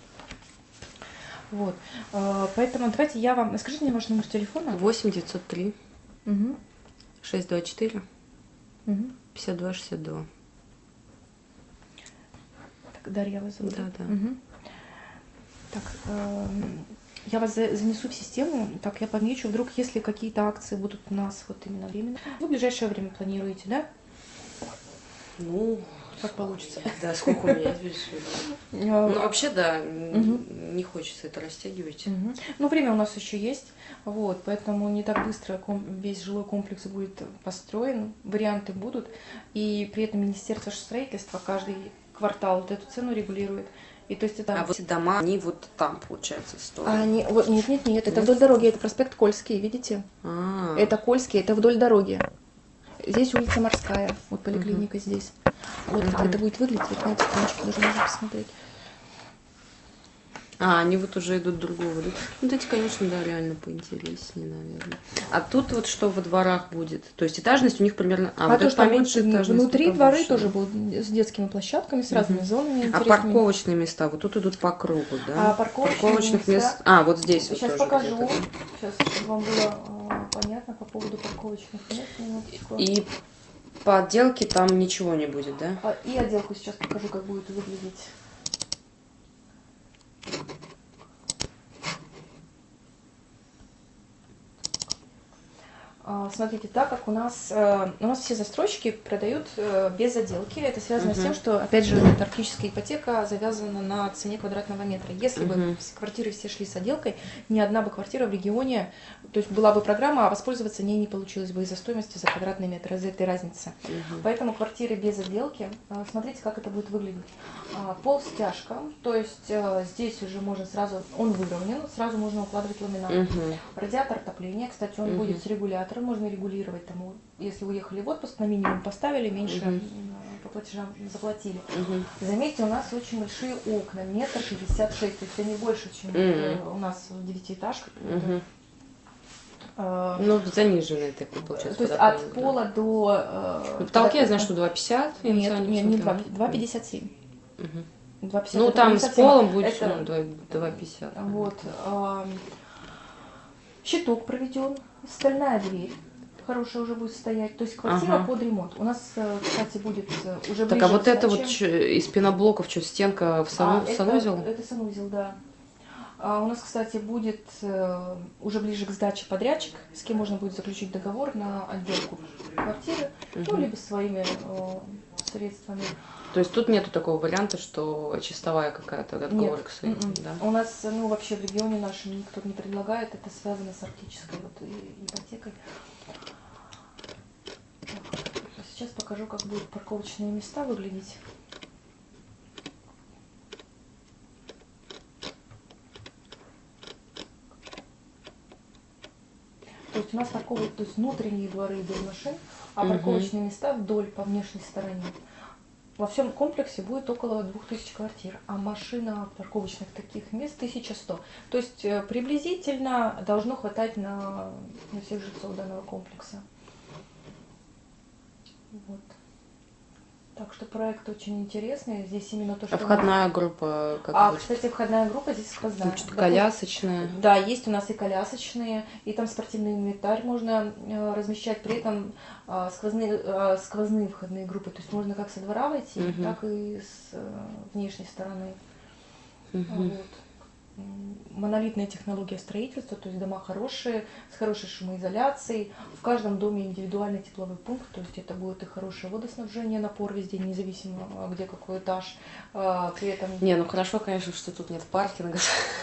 Вот. Э, поэтому давайте я вам... Скажите мне ваш номер телефона. восемь девятьсот три Угу. шестьсот двадцать четыре Угу. пятьдесят два шестьдесят два. Так, Дарья вас зовут? Да, да. Мгм. Так, эм, я вас за- занесу в систему, так я помечу, вдруг если какие-то акции будут у нас вот именно временно. Вы в ближайшее время планируете, да? Ну, Как получится? да, сколько у меня есть больше. Ну, Э, вообще, да, н- Мгм. не хочется это растягивать. Мгм. Ну, время у нас еще есть, вот, поэтому не так быстро ком- весь жилой комплекс будет построен, варианты будут, и при этом Министерство строительства каждый квартал вот эту цену регулирует. И то есть это... А вот эти дома, они вот там, получается, стоят. А, не, вот, нет, нет, нет, это Нет? вдоль дороги, это проспект Кольский, видите? А, Это Кольский, это вдоль дороги. Здесь улица Морская, вот поликлиника здесь. Вот как Мгм. это будет выглядеть, вот на эти иконочки даже можно посмотреть. А, они вот уже идут другого. Да? Ну, вот эти, конечно, да, реально поинтереснее, наверное. А тут вот что во дворах будет? То есть этажность у них примерно... А, А, вот то, это что поменьше, будет этажность внутри побольше, дворы да. тоже будут с детскими площадками, с разными Мгм. зонами А интересными. парковочные места вот тут идут по кругу, да? А парковочные Парковочных места- мест... А, вот здесь вот Сейчас тоже покажу, где-то. сейчас, чтобы вам было э, понятно по поводу парковочных мест. минуточку. И по отделке там ничего не будет, да? А, и отделку сейчас покажу, как будет выглядеть. А, А, Смотрите, так как у нас, э, у нас все застройщики продают э, без отделки, это связано Мгм. с тем, что, опять же, тарктическая ипотека завязана на цене квадратного метра. Если бы Мгм. с- квартиры все шли с отделкой, ни одна бы квартира в регионе, то есть была бы программа, а воспользоваться ней не получилось бы из-за стоимости за квадратный метр, из-за этой разницы. Мгм. Поэтому квартиры без отделки, э, смотрите, как это будет выглядеть. А, Пол стяжка, то есть э, здесь уже можно сразу, он выровнен, сразу можно укладывать ламинат. Мгм. Радиатор отопления, кстати, он Мгм. будет с регулятором, можно регулировать, там, если уехали в отпуск, на минимум поставили, меньше Мгм. м, по платежам заплатили. Мгм. Заметьте, у нас очень большие окна, метр шестьдесят шесть, то есть они больше, чем Мгм. э, у нас в девятиэтажках. Мгм. Э, Ну, заниженный такой, получается. То есть подоконник, от да. пола до... э, Ну, в потолке я знаю, подоконника. что два пятьдесят. я Нет, специально нет, не смотрела. два, два пятьдесят семь. Мгм. два пятьдесят Ну, это там не с совсем- полом будет это- ну, два- два пятьдесят. Вот. ам, Щиток проведен, стальная дверь хорошая уже будет стоять. То есть квартира Ага. под ремонт. У нас, э, кстати, будет э, уже Так, ближе а вот к это вот сдаче. чё, из пеноблоков, что, стенка в сану- А, это- санузел? Это, санузел, да. А у нас, кстати, будет э, уже ближе к сдаче подрядчик, с кем можно будет заключить договор на отделку квартиры, ну, Мгм. либо своими э, средствами. То есть тут нету такого варианта, что чистовая какая-то отговорка Нет, сверху, м-м. да? У нас, ну, вообще в регионе нашем никто не предлагает, это связано с арктической вот и- ипотекой. Так, сейчас покажу, как будут парковочные места выглядеть. То есть у нас парковые, то есть внутренние дворы без машин, а Мгм. парковочные места вдоль по внешней стороне. Во всем комплексе будет около двух тысяч квартир, а машина парковочных таких мест тысяча сто. То есть э, приблизительно должно хватать на, на всех жильцов данного комплекса. Вот. Так что проект очень интересный. Здесь именно то, что... А входная группа как А, будет? кстати, входная группа здесь сквозная. Там что-то Допустим, колясочная. да, есть у нас и колясочные, и там спортивный инвентарь можно э, размещать, при этом э, сквозные, э, сквозные входные группы, то есть можно как со двора войти, Мгм. так и с э, внешней стороны. Мгм. Вот. М, Монолитная технология строительства, то есть дома хорошие, с хорошей шумоизоляцией. В каждом доме индивидуальный тепловой пункт, то есть это будет и хорошее водоснабжение, напор везде, независимо а, где какой этаж. А, При этом... Не, ну хорошо, конечно, что тут нет паркинга.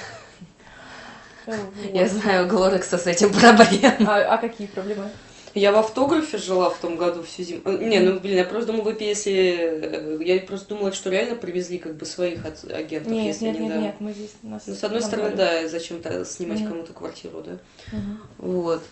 э, Я вот. знаю, у Глорекса с этим проблемы. А, а какие проблемы? Я в автографе жила в том году всю зиму. Э, Не, ну блин, я просто думала, вы если... э, Я просто думала, что реально привезли как бы своих от- агентов, Нет, если нет, не нет, да. нет, мы здесь у нас. Ну, с одной нам стороны, дали. да, зачем-то снимать Мгм. кому-то квартиру, да. Мгм. Вот.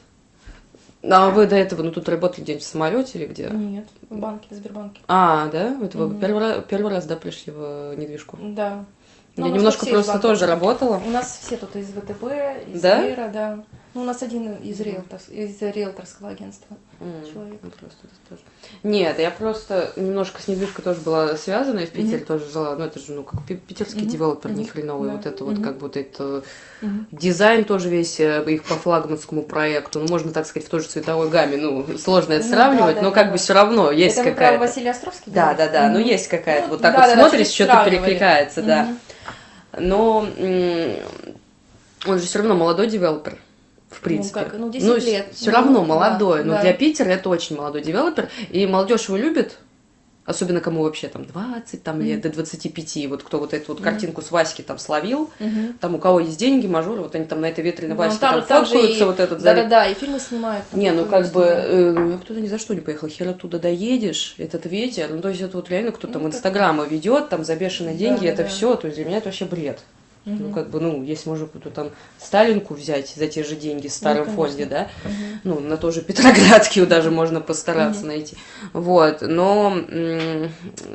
А вы до этого, ну, тут работали где-нибудь в самолете или где? Нет, в банке, в Сбербанке. А, да? Это вы Мгм. первый раз, первый раз, да, пришли в недвижку? Да. Ну, Я у нас немножко тут все из просто банка. тоже работала. У нас все тут из ВТБ, из Да? Сбера, да. Ну, у нас один из, Мгм. риэлторс, из риэлторского агентства. М, Человек. ну, просто это тоже. Нет, я просто немножко с недвижкой тоже была связана, и в Питере Мгм. тоже жила. Ну, это же, ну, как пи- питерский Мгм. девелопер Мгм. не хреновый. Да. Вот это вот, Мгм. как бы вот это Мгм. дизайн тоже весь э, их по флагманскому проекту. Ну, можно так сказать, в той же цветовой гамме. Ну, сложно это Ну, сравнивать, да, да, но да, как да. бы все равно есть Это вы про какая-то. Василия Островский Да, да, говорите? да. Ну, Мгм. есть какая-то. Ну, Вот так да, вот да, да, смотришь, чуть что-то сравнивали. перекликается, да. Мгм. Но м, он же все равно молодой девелопер. В принципе. как, ну, десять лет. Все Ну, равно да, молодой. Но да. для Питера это очень молодой девелопер. И молодежь его любит. Особенно кому вообще там двадцать там, лет, Мгм. до двадцати пяти. Вот кто вот эту вот Мгм. картинку с Васьки там словил. Мгм. Там у кого есть деньги, мажоры, вот они там на этой ветреной Ну, Ваське там там, также фоткаются, и- вот этот заряд. Да-да-да, и фильмы снимают. там Не, ну такое как бы, снимают. э, ну, я бы туда ни за что не поехала, хер оттуда доедешь, этот ветер, ну то есть это вот реально кто там Ну, как- инстаграмы ведет, там за бешеные деньги, Да, это да. все, то есть для меня это вообще бред. Ну Мгм. как бы, ну, если можно какую-то там Сталинку взять за те же деньги в старом конечно. фонде, да, Мгм. ну, на тоже Петроградскую даже можно постараться Мгм. найти. Вот, но м,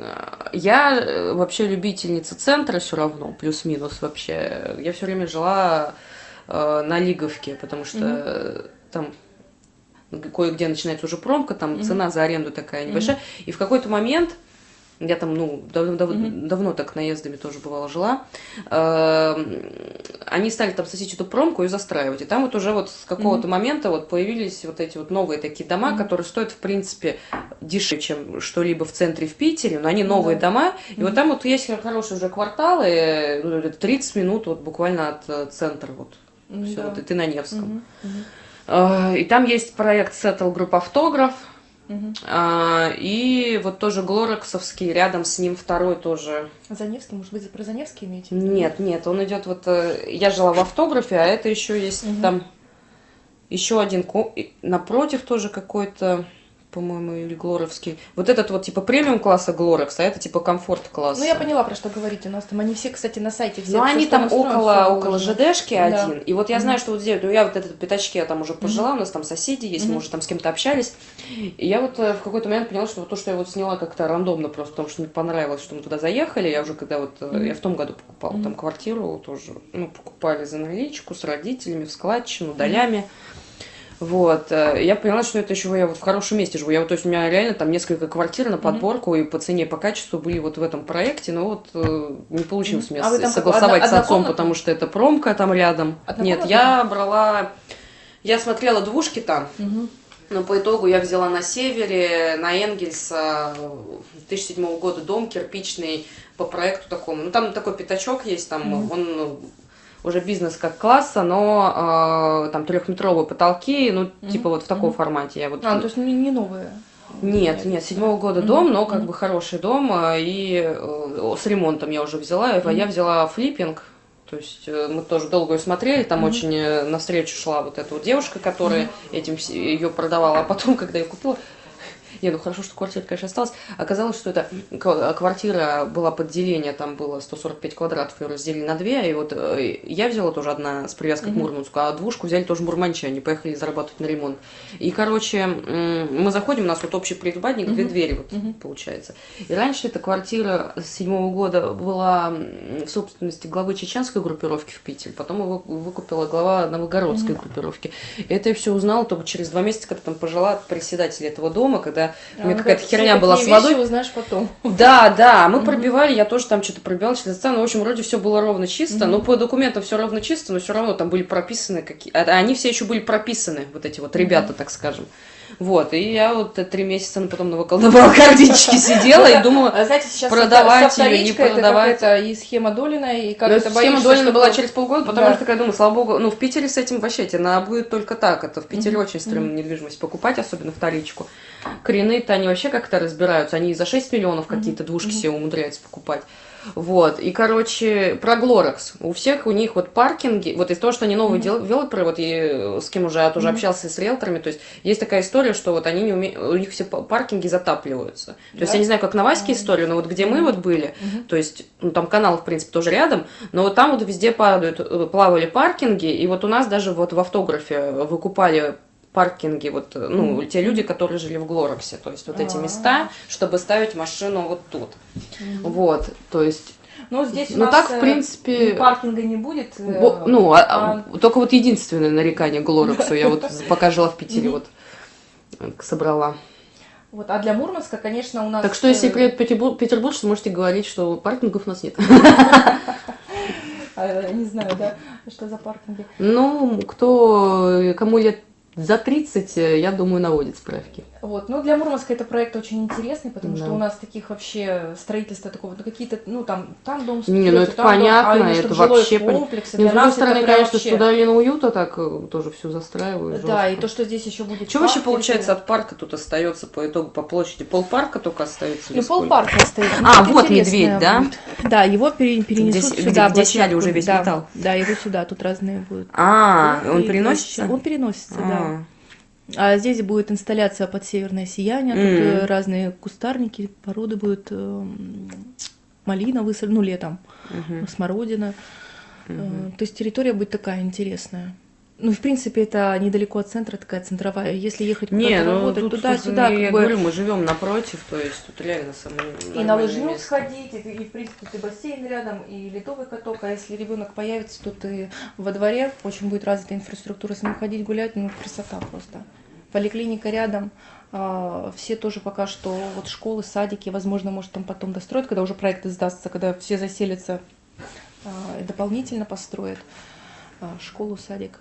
я э, вообще любительница центра все равно, плюс-минус вообще. Я все время жила э, на Лиговке, потому что Мгм. э, там кое-где начинается уже промка, там Мгм. цена за аренду такая Мгм. небольшая. И в какой-то момент, я там, ну, дав- дав- Мгм. давно так наездами тоже бывало жила, э, они стали там сносить эту промку и застраивать. И там вот уже вот с какого-то Мгм. момента вот появились вот эти вот новые такие дома, Мгм. которые стоят, в принципе, дешевле, чем что-либо в центре в Питере, но они новые Да. дома. И Мгм. вот там вот есть хорошие уже кварталы, ну, это тридцать минут вот буквально от э, центра вот. М, Все, да. вот, и ты на Невском. Мгм. Мгм. Э, И там есть проект Settle Group Автограф. Мгм. А, И вот тоже Глорексовский, рядом с ним второй тоже. Заневский, может быть, про Заневский имеете в виду? Нет, нет, он идет вот. э, Я жила в Автографе, а это еще есть Мгм. там еще один ко- и напротив тоже какой-то, по-моему, или Глоровский. Вот этот вот типа премиум класса Глорекс, а это типа комфорт класса. Ну, я поняла, про что говорите. У нас там они все, кстати, на сайте все. Ну, всё, они что там мы строим, около, всё около выложено. ЖДшки Да. один. И вот я Мгм. знаю, что вот здесь, ну, я вот этот пятачке я там уже пожила, у нас там соседи есть, мы Мгм. уже там с кем-то общались. И я вот э, в какой-то момент поняла, что вот то, что я вот сняла как-то рандомно просто, потому что мне понравилось, что мы туда заехали. Я уже когда вот, э, Мгм. я в том году покупала Мгм. там квартиру тоже, ну, покупали за наличку, с родителями, в складчину, долями. Вот, э, я поняла, что это еще я вот в хорошем месте живу. Я вот, то есть у меня реально там несколько квартир на подборку, и по цене, и по качеству были вот в этом проекте, но вот э, не получилось Мгм. мне А вы с- там как, согласовать одно- с отцом, однокомнатную? потому что это промка там рядом. Нет, Однокомнатную? я брала, я смотрела двушки там, Мгм. но по итогу я взяла на севере, на Энгельса, две тысячи седьмого года дом кирпичный по проекту такому. Ну там такой пятачок есть, там Мгм. он ну, уже бизнес как класса, но э, там трехметровые потолки, ну Мгм. типа вот в таком Мгм. формате. Я вот... А, ну, то есть не, не новые. Нет, нет, седьмого года Мгм. дом, но как Мгм. бы хороший дом, э, и э, с ремонтом я уже взяла, а я Мгм. взяла флиппинг. То есть э, мы тоже долго ее смотрели, там Мгм. очень э, навстречу шла вот эта вот девушка, которая Мгм. этим ее продавала, а потом, когда я купила, не, ну хорошо, что квартира, конечно, осталась. Оказалось, что эта к- квартира была под деление, там было сто сорок пять квадратов, ее разделили на две, и вот э, я взяла тоже одна с привязкой к Мгм. Мурманску, а двушку взяли тоже мурманчане, они поехали зарабатывать на ремонт. И, короче, м, мы заходим, у нас вот общий предбанник, две Мгм. двери вот Мгм. получается. И раньше эта квартира с седьмого года была м, в собственности главы чеченской группировки в Питере, потом его выкупила глава новогородской Мгм. группировки. И это я все узнала только через два месяца, когда там пожила от председателя этого дома, когда А, у меня ну, какая-то так, херня все была такие с водой. вещи узнаешь потом. Да, да, мы Мгм. пробивали, я тоже там что-то пробивала, что-то стало, но, в общем, вроде все было ровно чисто, Мгм. но по документам все ровно чисто, но все равно там были прописаны какие... а Они все еще были прописаны, вот эти вот ребята, Мгм. так скажем. Вот, и я вот э, три месяца ну, потом навыколдовала картинчики, сидела и думала, А знаете, сейчас продавать со её, не вторичкой это продавать. какая-то и схема Долина, и как ну, это схема боишься, Долина что была то- через полгода, потом Да. я такая думаю, слава богу, ну в Питере с этим вообще тебе будет только так, это в Питере Мгм. очень стрёмно Мгм. недвижимость покупать, особенно вторичку. Коренные-то они вообще как-то разбираются, они и за шесть миллионов Мгм. какие-то двушки Мгм. себе умудряются покупать. Вот, и, короче, про Глорекс. У всех у них вот паркинги, вот из-за того, что они новые Мгм. дел- девелоперы, вот и с кем уже, я тоже Мгм. общался с риэлторами, то есть есть такая история, что вот они не умеют, у них все па- паркинги затапливаются. То есть Да? я не знаю, как на Ваське Ага. историю, но вот где мы Мгм. вот были, Мгм. то есть, ну, там канал, в принципе, тоже рядом, но вот там вот везде падают, э, плавали паркинги, и вот у нас даже вот в автографе выкупали паркинги, вот, э, ну, Мгм. те люди, которые жили в Глорексе, то есть вот эти А. места, чтобы ставить машину вот тут. Мгм. Вот, то есть, Ну, здесь у ну, нас так, в э, принципе, паркинга не будет. э, во- ну, а- а- а, только вот единственное нарекание к Глорексу, я вот пока жила в Питере, Мгм. вот, э, собрала. Вот, а для Мурманска, конечно, у нас... Так что, если э, приедет Петербург, Петербург, можете говорить, что паркингов у нас нет. а, Не знаю, да, что за паркинги. Ну, кто, кому лет за тридцать, э, я думаю, наводит справки. Вот, ну для Мурманска это проект очень интересный, потому Да. что у нас таких вообще строительства такого, ну какие-то, ну там, там дом Не, ну строится, это там дом, понятно, а именно, это чтобы жилой вообще понятно. комплекс, И для с другой нас это стороны, прям конечно, вообще- сюда Лена уюта так э, тоже все застраивают. Да, и жестко. то, что здесь еще будет Что вообще парк, получается если- от парка тут остается по итогу по площади? Полпарка только остается? или Ну, сколько? полпарка стоит. Ну, А, тут вот интересное медведь, да? будет. Да, его пере- перенесут Где- сюда. где- где сняли площадку. уже весь Да, металл. Да, его сюда, тут разные будут. А, клумбы он и переносится? площадь. Он переносится, да. А, А здесь будет инсталляция под северное сияние, тут М. э, разные кустарники, породы будут, эм, малина высажена, ну, летом, мгм, смородина. мгм. Э, То есть территория будет такая интересная. Ну, в принципе, это недалеко от центра, такая центровая. Если ехать Не, куда-то ну работать, тут, туда-сюда, я как бы... говорю, мы живем напротив, то есть тут реально самое И на лыжню сходить, и, и, в принципе, и бассейн рядом, и ледовый каток. А если ребенок появится, тут и во дворе очень будет развита инфраструктура. С ним ходить, гулять, ну, красота просто. Поликлиника рядом. а, Все тоже пока что вот школы, садики, возможно, может там потом достроят, когда уже проект сдастся, когда все заселятся а, и дополнительно построят а, школу, садик.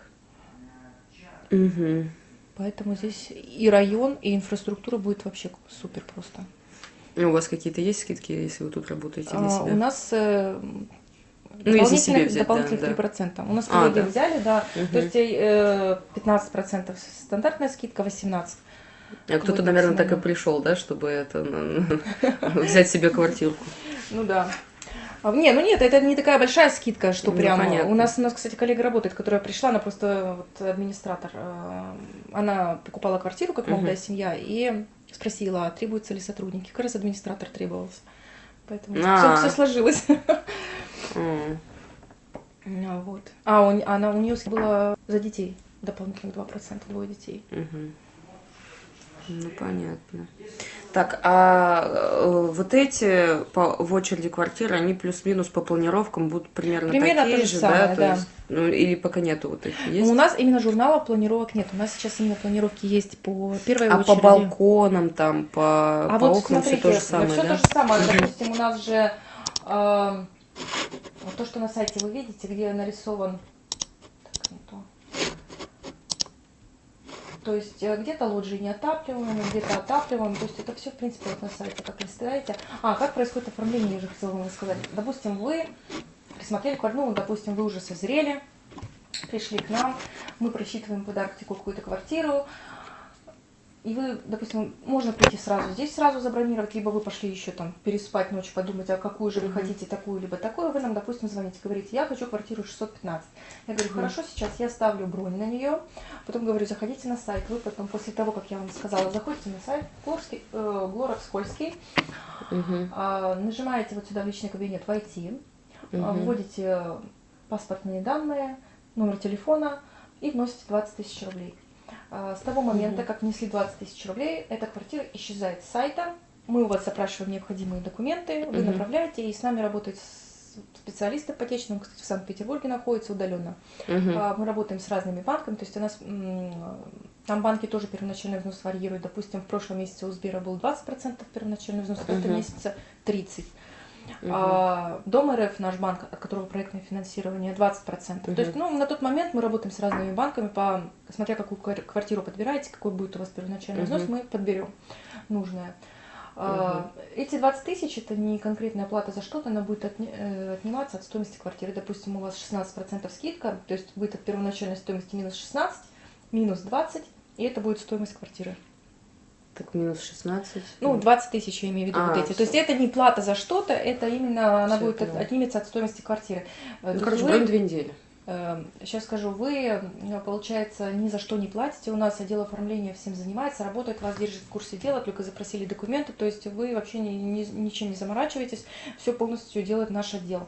Угу. Поэтому здесь и район, и инфраструктура будет вообще супер просто. У вас какие-то есть скидки, если вы тут работаете для А, себя? У нас э, Ну, если себе дополнительных, взять, дополнительных да, три да. процента. У нас А, коллеги да. взяли, да, Мгм. то есть э, пятнадцать процентов стандартная скидка, восемнадцать А кто-то, будет наверное, так и максимально. пришел, да, чтобы это ну, взять себе квартирку. Ну да. А, Не, ну нет, это не такая большая скидка, что Ну, прям... У понятно. нас, у нас, кстати, коллега работает, которая пришла, она просто вот администратор. э, Она покупала квартиру, как молодая Мгм. семья, и спросила, а требуются ли сотрудники. Как раз администратор требовался. Поэтому А. все сложилось. М. А, Вот. А у, н- она, у нее было за детей дополнительных два процента, двое детей. Мгм. Ну, понятно. Так, а э, вот эти по, в очереди квартиры, они плюс-минус по планировкам будут примерно, Примерно такие то же же, самое, да? То да. есть, ну, или пока нету вот таких Но есть? у нас именно журнала планировок нет. У нас сейчас именно планировки есть по первой А по очереди. балконам, там, по, А по вот окнам все смотрите, то же самое, все да? то же самое. Допустим, у нас же э, вот то, что на сайте вы видите, где нарисован. Так, не то. То есть э, где-то лоджии не отапливаем, где-то отапливаем. То есть это все, в принципе, вот на сайте, как представляете. А, как происходит оформление, я же хотела вам рассказать. Допустим, вы присмотрели квартиру, ну, допустим, вы уже созрели, пришли к нам, мы просчитываем под Арктику какую-то квартиру, и вы, допустим, можно прийти сразу здесь, сразу забронировать, либо вы пошли еще там переспать ночью, подумать, а какую же вы Мгм. хотите, такую либо такую, вы нам, допустим, звоните, говорите, я хочу квартиру шестьсот пятнадцать. Я говорю, Мгм. хорошо, сейчас я ставлю бронь на нее, потом говорю, заходите на сайт, вы потом, после того, как я вам сказала, заходите на сайт, Глорский, э, Глоровскольский, Мгм. а, нажимаете вот сюда в личный кабинет «Войти», а, Мгм. вводите паспортные данные, номер телефона и вносите двадцать тысяч рублей. А, С того момента, Мгм. как внесли двадцать тысяч рублей, эта квартира исчезает с сайта. Мы у вас запрашиваем необходимые документы, вы Мгм. направляете, и с нами работает с- специалист ипотечный, он, кстати, в Санкт-Петербурге находится удаленно. Мгм. А, Мы работаем с разными банками, то есть у нас м, там банки тоже первоначальный взнос варьирует. Допустим, в прошлом месяце у Сбера был двадцать процентов первоначальный взнос, в этом Мгм. месяце тридцать процентов. Мгм. А Дом РФ, наш банк, от которого проектное финансирование, двадцать процентов. Мгм. То есть, ну, на тот момент мы работаем с разными банками, по, смотря какую квар- квартиру подбираете, какой будет у вас первоначальный взнос, Мгм. мы подберем нужное. А, Эти двадцать тысяч это не конкретная плата за что-то, она будет отни- э, отниматься от стоимости квартиры. Допустим, у вас шестнадцать процентов скидка, то есть будет от первоначальной стоимости минус шестнадцать, минус двадцать, и это будет стоимость квартиры. Так, минус шестнадцать. Ну, двадцать тысяч, я имею в виду, А, вот эти. То есть всё. это не плата за что-то, это именно она Всё, будет от- поняла. отнимется от стоимости квартиры. Э, Ну, то есть короче, вы, бронь две недели. э, сейчас скажу, вы, э, получается, ни за что не платите. У нас отдел оформления всем занимается, работает, вас держит в курсе дела, только запросили документы, то есть вы вообще ни- ни- ничем не заморачиваетесь, все полностью делает наш отдел.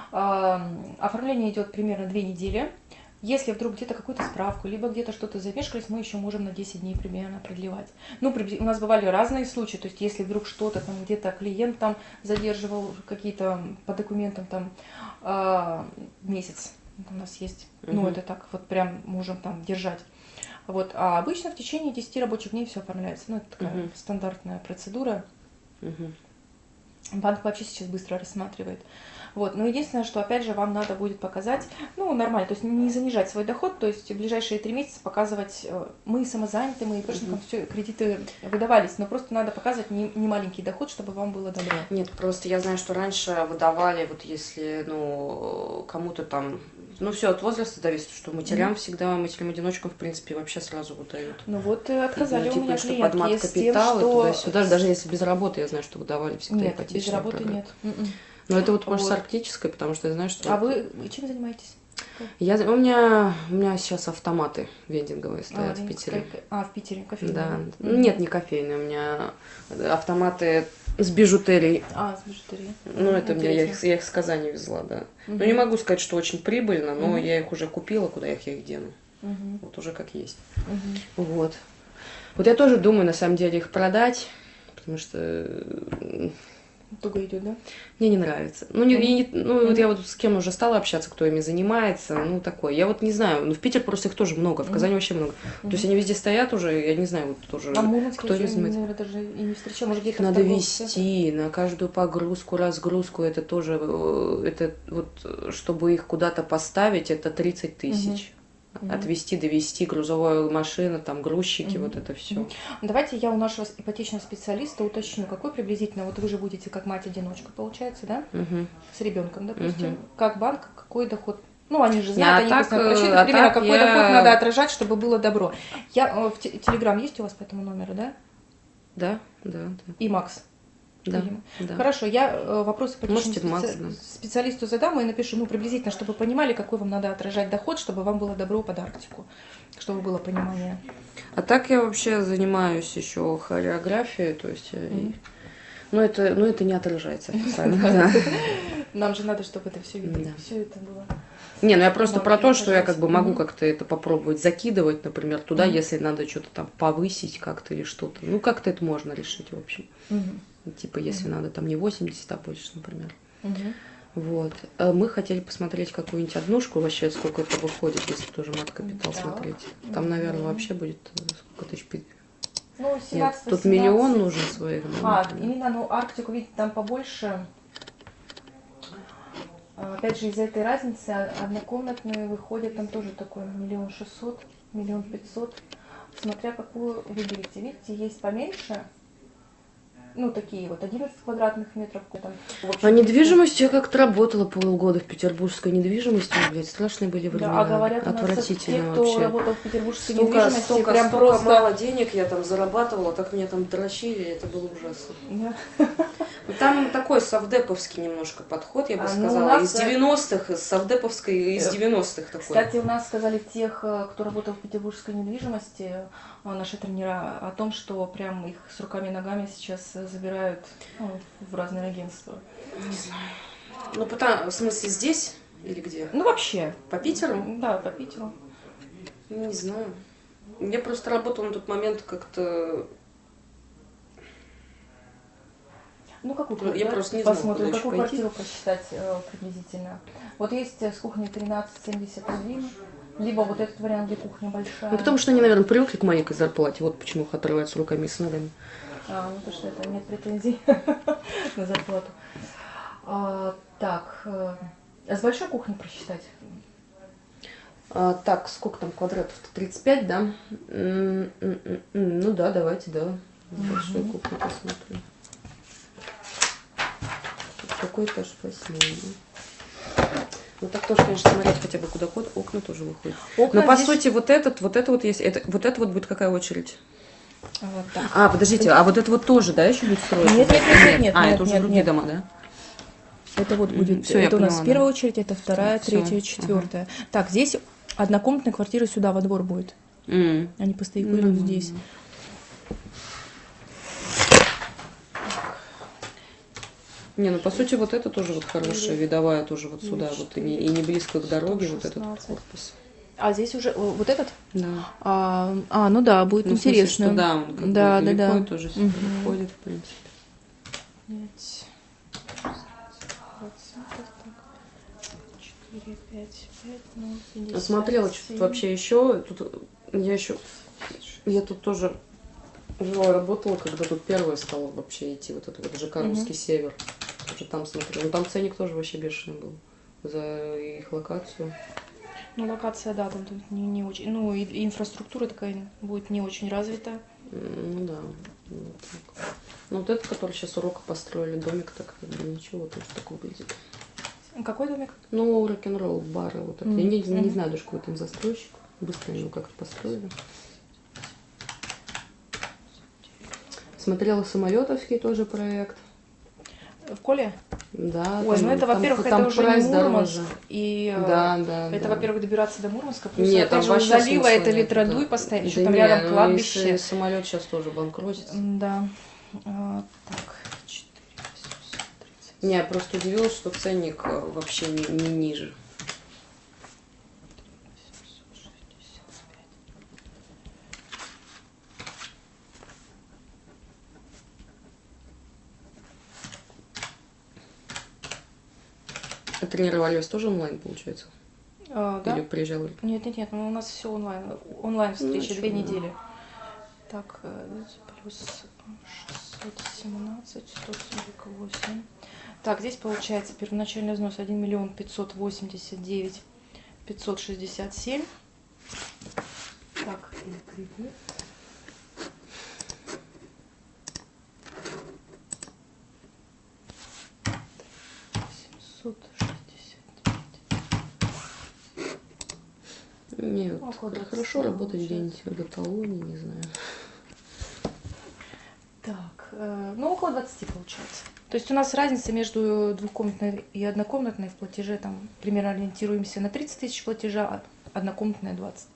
А, Оформление идет примерно две недели. Если вдруг где-то какую-то справку, либо где-то что-то замешкались, мы еще можем на десять дней примерно продлевать. Ну, при- у нас бывали разные случаи, то есть если вдруг что-то там где-то клиент там задерживал какие-то по документам там а, месяц у нас есть, ну, Мгм. это так вот прям можем там держать. Вот, а обычно в течение десяти рабочих дней все оформляется, ну, это такая Мгм. стандартная процедура. Мгм. Банк вообще сейчас быстро рассматривает. Вот. Но единственное, что, опять же, вам надо будет показать, ну, нормально, то есть не занижать свой доход, то есть в ближайшие три месяца показывать, э, мы самозаняты, мы ИПшникам Мгм. все кредиты выдавались, но просто надо показывать не, не маленький доход, чтобы вам было добро. Нет, просто я знаю, что раньше выдавали, вот если, ну, кому-то там, ну, все от возраста зависит, что матерям всегда, матерям-одиночкам, в принципе, вообще сразу выдают. Ну вот э, отказали Ну, у типа, меня что клиентки подмат с тем, капитала, что... туда-сюда, даже если без работы, я знаю, что выдавали всегда Нет, ипотечные без работы программы. нет. М-м. Но это вот, может, Вот. с арктической, потому что я знаю, что... А вот вы чем занимаетесь? Я, у меня, у меня сейчас автоматы вендинговые стоят а, в Питере. А, в Питере, кофейня. Да. Мгм. Нет, не кофейные, у меня автоматы с бижутерией. А, с бижутерией. Ну, это мне, я их, Интересно. я их с Казани везла, да. Мгм. Ну, не могу сказать, что очень прибыльно, но Мгм. я их уже купила, куда я их дену. Мгм. Вот уже как есть. Мгм. Вот. Вот я тоже думаю, на самом деле, их продать, потому что э, Туго идет, да? мне не нравится. Ну, не, и не- ну Мгм. вот я вот с кем уже стала общаться, кто ими занимается, ну, такое. Я вот не знаю, ну, в Питере просто их тоже много, в Казани вообще много. То есть они везде стоят уже, я не знаю, вот тоже, А Мурманске кто я, ими занимается. наверное, даже и не встречала. Может, Их где-то в надо торговых центрах? вести на каждую погрузку, разгрузку, это тоже, э, это вот, э, чтобы их куда-то поставить, это тридцать тысяч. Угу. Отвезти, довезти, грузовая машина, там грузчики, угу. вот это все. Угу. Давайте я у нашего ипотечного специалиста уточню, какой приблизительно, вот вы же будете как мать-одиночка, получается, да? Угу. С ребенком, допустим. Угу. Как банк, какой доход? Ну, они же знают, они так, просчитывают а примерно, какой я... доход надо отражать, чтобы было добро. Я, в Телеграм есть у вас по этому номеру, да? Да, да, да. И Макс. Да, да. Хорошо, я вопросы по специ... специалисту задам и напишу, ну, приблизительно, чтобы вы понимали, какой вам надо отражать доход, чтобы вам было добро под Арктику, чтобы было понимание. А так я вообще занимаюсь еще хореографией, то есть, mm-hmm. ну, это, ну, это не отражается официально. Нам же надо, чтобы это все видно, все это было. Не, ну я просто про то, что я как бы могу как-то это попробовать закидывать, например, туда, если надо что-то там повысить как-то или что-то. Ну, как-то это можно решить, в общем. Типа, если uh-huh. надо там не восемьдесят, а больше, например. Uh-huh. Вот. Мы хотели посмотреть какую-нибудь однушку, вообще сколько это выходит, если тоже мат-капитал да. смотреть. Там, uh-huh. наверное, вообще будет сколько тысяч. Ну, семнадцать, Нет, тут миллион нужен своих. А, именно, ну, Арктику, видите, там побольше. Опять же, из-за этой разницы однокомнатные выходят, там тоже такой миллион шестьсот, миллион пятьсот. Смотря какую выберете. Видите, есть поменьше. Ну, такие вот одиннадцать квадратных метров. Там, а недвижимость, я как-то работала полгода в петербургской недвижимости, блядь, страшные были времена. Да, а говорят, отвратительно те, кто вообще. работал в петербургской столько, недвижимости, столько, прям столько просто... мало денег я там зарабатывала, так меня там дрочили, это было ужасно. Да. Там такой совдеповский немножко подход, я бы а, сказала, ну, нас... из девяностых, из совдеповской, из девяностых такой. Кстати, у нас сказали тех, кто работал в петербургской недвижимости, наши тренера, о том, что прям их с руками и ногами сейчас забирают ну, в разные агентства. Не знаю. Ну, потому, в смысле, здесь или где? Ну, вообще. По Питеру? Да, по Питеру. Не знаю. Я просто работала на тот момент как-то... Ну, какую я да? просто не Посмотрим, знаю, какую квартиру посчитать э, приблизительно. Вот есть с кухней тринадцать семьдесят один, либо вот этот вариант, где кухня большая. Ну, потому что они, наверное, привыкли к маленькой зарплате, вот почему их отрывают с руками и с ногами. А, ну, то, что это нет претензий на зарплату. А, так, а с большой кухней просчитать? А, так, сколько там квадратов? тридцать пять, да? Ну да, давайте, да. Большую кухню посмотрим. Какой этаж? Восьмой. Ну так тоже, конечно, смотреть хотя бы куда код, окна тоже выходят. Окна Но по здесь... сути вот этот, вот это вот есть, это, вот это вот будет какая очередь? Вот так. А, подождите, а вот это вот тоже, да, еще будет строиться? Нет, нет, нет, нет, нет. А, нет, это уже нет, другие нет. дома, да? Это вот будет, Все, это у нас поняла, первая да. очередь, это вторая, Все. третья, четвертая. Ага. Так, здесь однокомнатная квартира сюда во двор будет. Mm. Они по стояку идут Mm. здесь. Не, ну по сути вот это тоже вот хорошая, видовая тоже вот сюда, вот и не, и не близко к дороге вот этот корпус. А здесь уже вот этот? Да. А, а ну да, будет ну, интересно. Смысле, что, да, он как да, бы да, далеко да. тоже угу. входит, в принципе. пять, четыре, пять, пять, ноль, пятьдесят. Смотрела что-то вообще еще, тут я еще, я тут тоже жила, работала, когда тут первая стала вообще идти, вот это вот ЖК «Русский угу. север». Тоже там смотрела. Ну там ценник тоже вообще бешеный был за их локацию. Ну, локация, да, там, там не, не очень. Ну, и, и инфраструктура такая будет не очень развита. Ну да. Вот так. Ну вот этот, который сейчас урока построили, домик, так ничего, тоже такой выглядит. Какой домик? Ну, рок-н-ролл, бары. Вот это. Mm-hmm. Я не, не знаю даже, какой там застройщик. Быстро его как-то построили. Смотрела самолетовский тоже проект. В Коле? Да. Ой, там, ну это, там, во-первых, там это уже не Мурманск. Дороже. И да, да, это, да. во-первых, добираться до Мурманска, плюс Нет, опять же у залива нет, это ветродуй да. постоянно, Да еще там не, рядом ну, кладбище. Самолет сейчас тоже банкротится. Да. А, так, четыре, тридцать. Не, я просто удивилась, что ценник вообще не, не ниже. А тренировали вас тоже онлайн, получается? А, да? Или приезжал? Нет, нет, нет, ну, у нас все онлайн. Онлайн встречи ну, две недели. Так, плюс шестьсот семнадцать, сто сорок восемь. Так, здесь получается первоначальный взнос один миллион пятьсот восемьдесят девять пятьсот шестьдесят семь. кредит. семьсот шестьдесят пять. Нет, Около двадцати хорошо работать получается. где-нибудь в Гаталонии, не знаю. Так, э, ну около двадцати получается. То есть у нас разница между двухкомнатной и однокомнатной в платеже, там примерно ориентируемся на тридцать тысяч платежа, а однокомнатная двадцать.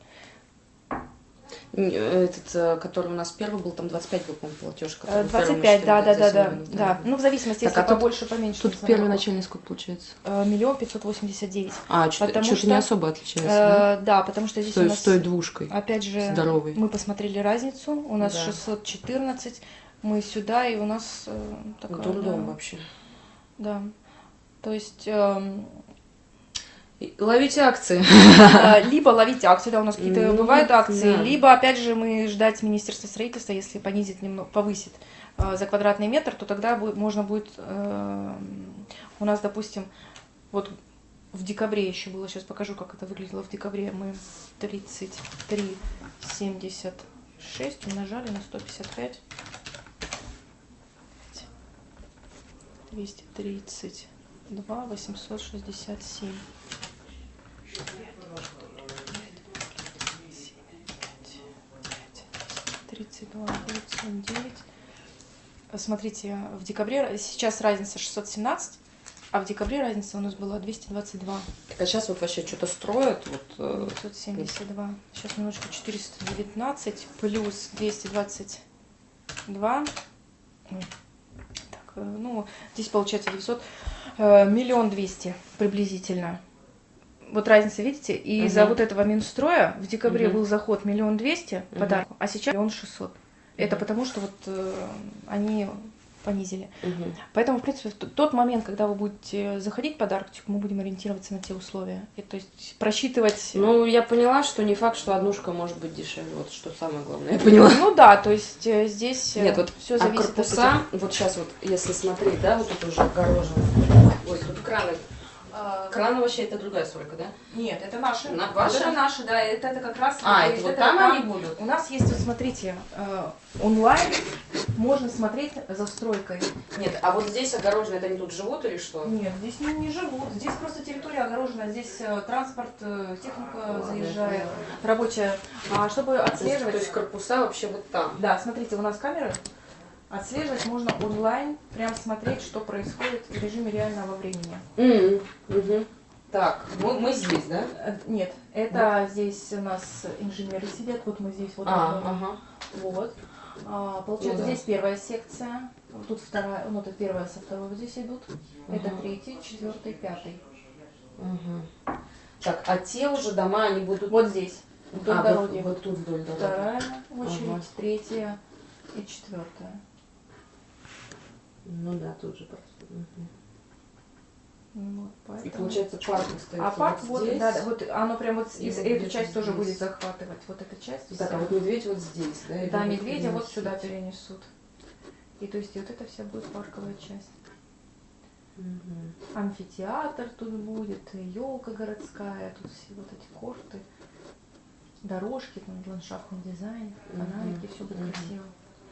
Этот, э, который у нас первый был, там двадцать пять был, по-моему, платеж. который двадцать первый пять, мы да, да, считали, да, да, за семь да. минут, Ну, в зависимости, Так, если а тут- побольше, поменьше. Тут нужно первый на начальный сколько получается? Э, Миллион пятьсот восемьдесят девять. А, что-то Потому что-то что, не особо отличается, да? Э, да, потому что здесь у Стоит, нас, стоит двушкой. опять же, Здоровый. мы посмотрели разницу, у нас Да. шестьсот четырнадцать, мы сюда, и у нас э, такая, Дурдом да, вообще. да. То есть эм, И ловите акции. э, либо ловить акции, да, у нас какие-то Ну, бывают акции, да. либо, опять же, мы ждать Министерства строительства, если понизит немного, повысит э, за квадратный метр, то тогда будет, можно будет, э, у нас, допустим, вот в декабре еще было, сейчас покажу, как это выглядело в декабре, мы тридцать три семьдесят шесть умножали на сто пятьдесят пять, двести тридцать два восемьсот шестьдесят семь. тридцать два девятьсот девять. Смотрите, в декабре сейчас разница шестьсот семнадцать, а в декабре разница у нас была двести двадцать два. Так, а сейчас вот вообще что-то строят. Вот, э, девятьсот семьдесят два. Сейчас немножко четыреста девятнадцать плюс двести двадцать два. Ой. Так, э, ну, здесь получается девятьсот, э, миллион двести приблизительно. Вот разница, видите? И Мгм. из-за вот этого Минстроя в декабре Мгм. был заход миллион двести Мгм. подарков, а сейчас миллион шестьсот. Это Мгм. потому, что вот э, они понизили. мгм. Поэтому, в принципе, в т- тот момент, когда вы будете заходить по Дарктику, мы будем ориентироваться на те условия. И, то есть просчитывать... Ну, я поняла, что не факт, что однушка может быть дешевле. Вот что самое главное, я поняла. Ну да, то есть э, здесь Нет, вот все а зависит корпуса, от вот сейчас вот, если смотреть, да, вот тут уже огорожено. Ой, тут краны. этих- Краны вообще это другая стройка, да? Нет, это наши. На- Вот ваши? это наши, да, это, это как раз... А, то это есть вот это там там- они будут? У нас есть, вот смотрите, э, онлайн можно смотреть за стройкой. Нет, а вот здесь огорожено, это они тут живут или что? Нет, здесь не, не живут. Здесь просто территория огорожена, здесь э, транспорт, э, техника Ладно, заезжает, я поняла. рабочая. А чтобы То есть, отслеживать... то есть корпуса вообще вот там. Да, смотрите, у нас камеры. Отслеживать можно онлайн, прям смотреть, что происходит в режиме реального времени. М, мгм. Так, мы, мы здесь, да? Э, Нет, это здесь у нас инженеры сидят, вот мы здесь вот. А, вот, ага. вот. А, получается, Ну да. здесь первая секция, тут вторая, ну это первая со второй вот здесь идут, это Ага. третий, четвертый, пятый. Мгм. Так, а те уже дома, они будут... Вот здесь, вдоль а, дороги. вот, вот тут вдоль дороги. Вторая очередь, Ага. третья и четвертая. Ну да, тут же просто. Мгм. Ну, вот, И поэтому... получается парк остается А парк вот вот, здесь. да, да, вот оно прям вот И из- вот эту где-то часть тоже здесь. будет захватывать, вот эта часть. Так, вся. а вот медведь вот здесь, да? или Да, вот медведя вот перенесут? сюда перенесут. И то есть и вот это вся будет парковая часть. Мгм. Амфитеатр тут будет, елка городская, тут все вот эти корты, дорожки, там ландшафтный дизайн, фонарики, все будет Мгм. красиво.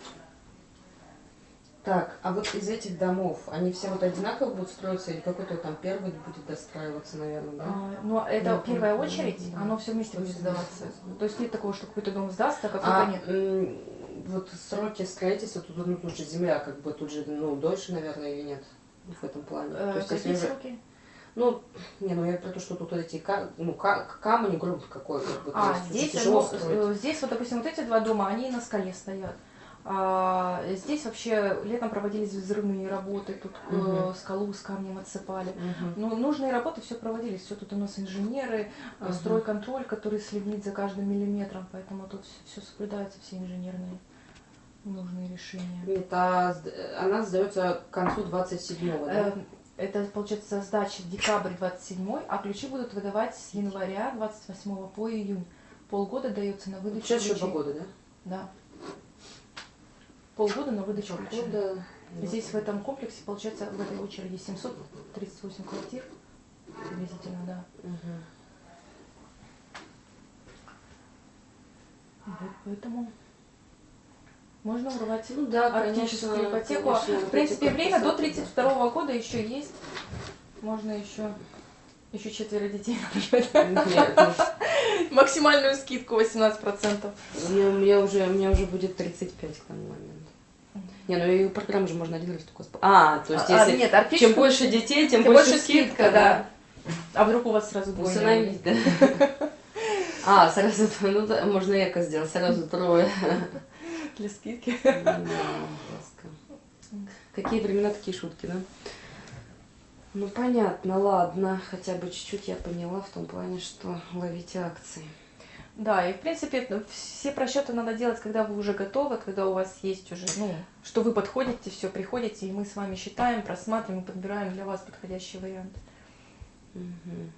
Так, а вот из этих домов, они все вот одинаково будут строиться или какой-то там первый будет достраиваться, наверное, да? А, но это Ну, первая ну, очередь, ну, оно все вместе всё будет вместе. сдаваться. То есть нет такого, что какой-то дом сдастся, а какой-то А нет. м, вот сроки строительства, тут, ну, тут же земля, как бы тут же, ну, дольше, наверное, или нет в этом плане? Э, То есть, какие если уже- сроки? Ну, не, ну я про то, что тут эти ка- ну, ка- камни, грунт какой, как бы, то А, есть уже здесь, тяжело ну, строить. э, здесь вот, допустим, вот эти два дома, они на скале стоят. А здесь вообще летом проводились взрывные работы, тут э, Мгм. скалу с камнем отсыпали. Мгм. Ну, нужные работы все проводились, все тут у нас инженеры, э, Мгм. стройконтроль, который следит за каждым миллиметром, поэтому тут все соблюдаются, все инженерные нужные решения. Нет, а сд- она сдается к концу двадцать седьмого, да? Э, Это, получается, сдача декабрь двадцать седьмой, а ключи будут выдавать с января двадцать восьмого по июнь. Полгода дается на выдачу Сейчас еще ключей. два года, да? Да. Полгода на выдачу ключей. Полгода. Здесь в этом комплексе, получается, в этой очереди семьсот тридцать восемь квартир. Приблизительно, да. Мгм. Вот поэтому можно урвать Ну да, арктическую конечно, ипотеку. конечно, В принципе, ипотека время до посадка. тридцать второго года еще есть. Можно еще, еще четверо детей нажать. Нет, ну, Максимальную скидку восемнадцать процентов. мне, мне уже, мне уже будет тридцать пять к тому моменту. Не, ну и программу же можно один раз только... спо- А, то есть А, если нет, арктическую- чем больше детей, тем, Тем больше, больше скидка, да. А вдруг у вас сразу двойня? Усыновить, да. А, сразу, ну да, можно эко сделать, сразу трое. Для скидки. Да, жестко. Какие времена, такие шутки, да? Ну понятно, ладно, хотя бы чуть-чуть я поняла в том плане, что ловите акции. Да, и в принципе ну, все просчеты надо делать, когда вы уже готовы, когда у вас есть уже, ну, что вы подходите, все, приходите, и мы с вами считаем, просматриваем, подбираем для вас подходящий вариант. Мгм.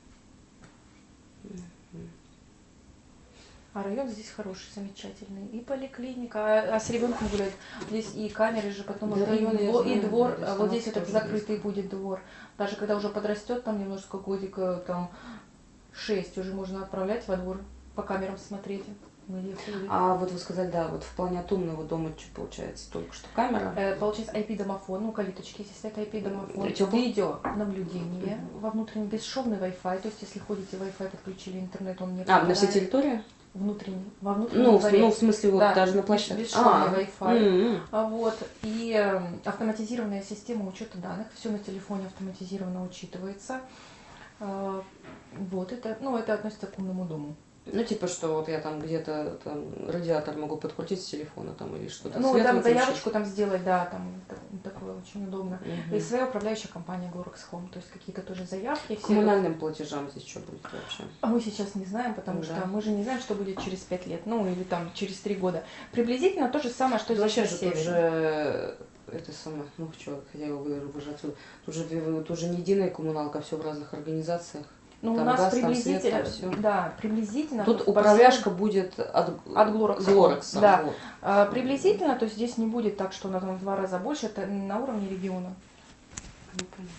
А район здесь хороший, замечательный. И поликлиника, а, а с ребенком гулять. Здесь и камеры же, потом Да, и, район я дво- и знаю, двор. да, А вот здесь ресторан этот тоже закрытый есть. будет двор. Даже когда уже подрастет, там немножко годика, там шесть, уже можно отправлять во двор, по камерам смотреть. Где ходит. А вот вы сказали, да, вот в плане от умного дома что получается? Только что камера? Э, Получается ай пи-домофон, ну, калиточки, если это ай пи-домофон, Чего? видео наблюдение во внутренний, бесшовный Wi-Fi, то есть если ходите, Wi-Fi подключили, интернет, он не А, на всей пропадает. территории? Внутренний, во внутреннем Ну, в, дворе. ну, в смысле, вот Да, даже на без- площадке. бесшовный А, Wi-Fi. м-м. А вот, и э, автоматизированная система учета данных, все на телефоне автоматизированно учитывается. А, вот, это, ну, это относится к умному дому. Ну, типа, что вот я там где-то там радиатор могу подкрутить с телефона там или что-то. Ну, свет там выключить. заявочку там сделать, да, там так- такое очень удобно. Мгм. И своя управляющая компания Glorex Home, то есть какие-то тоже заявки. К все коммунальным платежам здесь что будет вообще? А мы сейчас не знаем, потому Да. что мы же не знаем, что будет через пять лет, ну или там через три года. Приблизительно то же самое, что Это здесь вообще на же тут севере. же это самое, ну что, хотя я его выжу отсюда. Тут же, тут же не единая коммуналка, все в разных организациях. Ну, у там нас газ, там приблизительно, свет, там всё. да, приблизительно. Тут вот по управляшка будет от, От Glorex. Glorex, Да. вот. А, приблизительно, то есть здесь не будет так, что она там в два раза больше, это на уровне региона. Ну, понятно.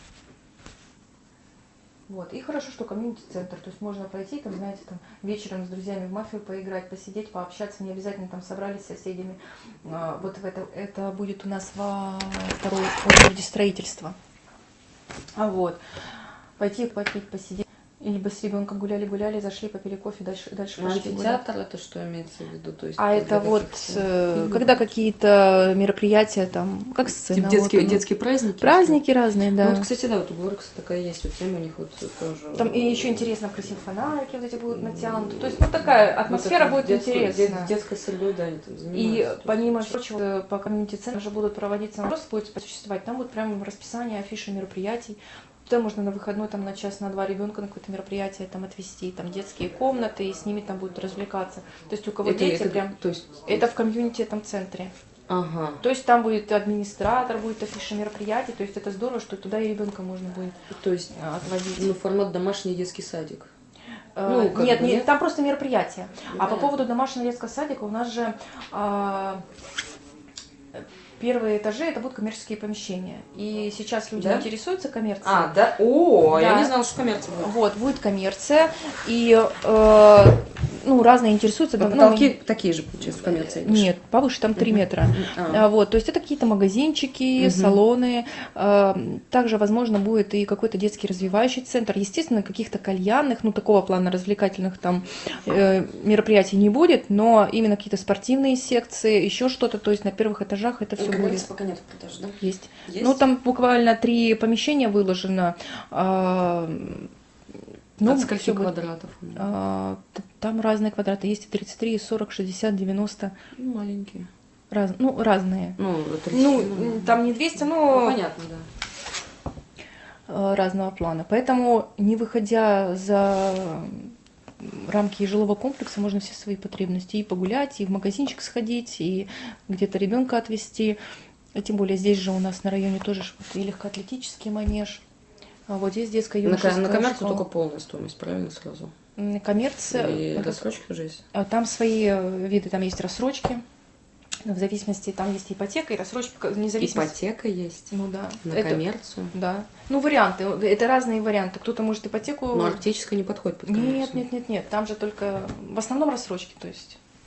Вот. И хорошо, что комьюнити-центр, то есть можно пойти, там, знаете, там вечером с друзьями в мафию поиграть, посидеть, пообщаться, не обязательно там собрались с соседями. А, вот в это, это будет у нас во второй очереди строительства. А вот, пойти попить, посидеть. Либо с ребенком гуляли-гуляли, зашли, попили кофе, дальше, дальше А пошли гулять. амфитеатр это что имеется в виду? То есть А для это вот, каких-то- э, когда какие-то мероприятия, там, как сцена. Типа детские, вот, ну, детские праздники? праздники разные, Ну, да. вот, кстати, да, вот у Glorex такая есть, вот тема у них вот тоже. Там и еще интересно, красивые фонарики вот эти будут натянуты. То есть, ну, такая атмосфера будет детскую- интересная. дет- детской средой, да, они там И занимаются. помимо всего прочего, по комьюнити-центру же будут проводиться, не просто будет существовать, там будет прям расписание, афиши мероприятий. Туда можно на выходной там на час, на два ребенка на какое-то мероприятие там отвезти, там детские комнаты, и с ними там будут развлекаться. То есть у кого Это- дети это- прям, То есть, это в комьюнити этом центре. ага. То есть там будет администратор, будет афиша мероприятий, то есть это здорово, что туда и ребенка можно будет То есть, а, отвозить. ну, формат домашний детский садик. Э, ну, как нет, бы, нет, нет? там просто мероприятие. Ну, А по понятно. поводу домашнего детского садика у нас же а, первые этажи это будут коммерческие помещения. И сейчас люди Да? интересуются коммерцией. А, да? О, я Да. не знала, что коммерция будет. Вот, будет коммерция. И э, ну, разные интересуются. А ну, потолки такие же, получается, в коммерции? Нет, повыше, там три Мгм. метра. А. А, Вот, то есть это какие-то магазинчики, Мгм. салоны. а, Также, возможно, будет и какой-то детский развивающий центр. Естественно, каких-то кальянных, ну, такого плана развлекательных там э, мероприятий не будет, но именно какие-то спортивные секции, еще что-то. То есть на первых этажах это все Коммерции будет. пока нет продаж, да? Есть. Есть? Ну, там буквально три помещения выложено. а, Ну, От скольки всё будет. квадратов? А, т- Там разные квадраты. Есть и тридцать три, и сорок, шестьдесят, девяносто. Ну, маленькие. Раз, ну, разные. Ну, тридцать, Ну, ну, там не двести, ну, но понятно, да. э, разного плана. Поэтому, не выходя за рамки жилого комплекса, можно все свои потребности и погулять, и в магазинчик сходить, и где-то ребенка отвезти. И тем более здесь же у нас на районе тоже ж вот и легкоатлетический манеж. А вот здесь детская На, ко- юношеская на коммерцию школа. только полная стоимость, правильно, сразу? М, Коммерция. И это- рассрочки тоже есть? а Там свои э, виды, там есть рассрочки. В зависимости, там есть ипотека и рассрочка, вне зависимости. Ипотека есть? Ну да. На Это- коммерцию? Да. Ну, варианты. Это разные варианты. Кто-то может ипотеку. Но арктическая не подходит под коммерцию? Нет, нет, нет, нет. Там же только в основном рассрочки, то есть.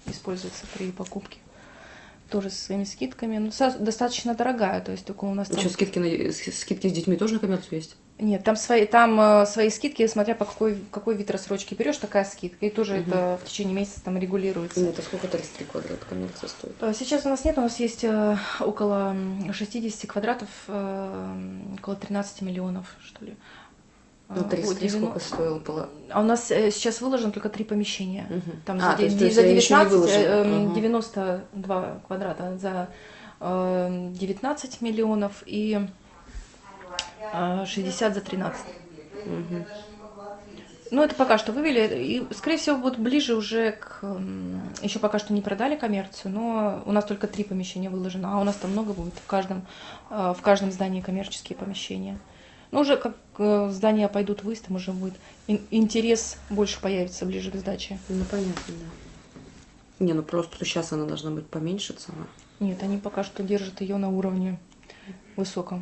используется при покупке. Тоже со своими скидками. Ну, достаточно дорогая, то есть только у нас там... Еще скидки, на... скидки с детьми тоже на коммерцию есть? Нет, там свои, там э, свои скидки, смотря по какой, какой вид рассрочки берешь, такая скидка. И тоже угу. это в течение месяца там регулируется. Ну, это сколько тридцать три квадрата коммерция стоит? Сейчас у нас нет, у нас есть э, около шестьдесят квадратов, э, около тринадцать миллионов, что ли. Ну, тридцать три сколько стоило было? А у нас э, сейчас выложено только три помещения. Угу. Там а, за, то есть, за девятнадцать, э, угу. девяносто два квадрата за э, девятнадцать миллионов и э, шестьдесят за тринадцать. Угу. Ну, это пока что вывели, и, скорее всего, будут ближе уже к... Еще пока что не продали коммерцию, но у нас только три помещения выложено, а у нас там много будет, в каждом, в каждом здании коммерческие помещения. Ну, уже как здания пойдут ввысь, там уже будет интерес больше появится ближе к сдаче. Ну, понятно, да. Не, ну просто сейчас она должна быть поменьше цена. Нет, они пока что держат ее на уровне высоком.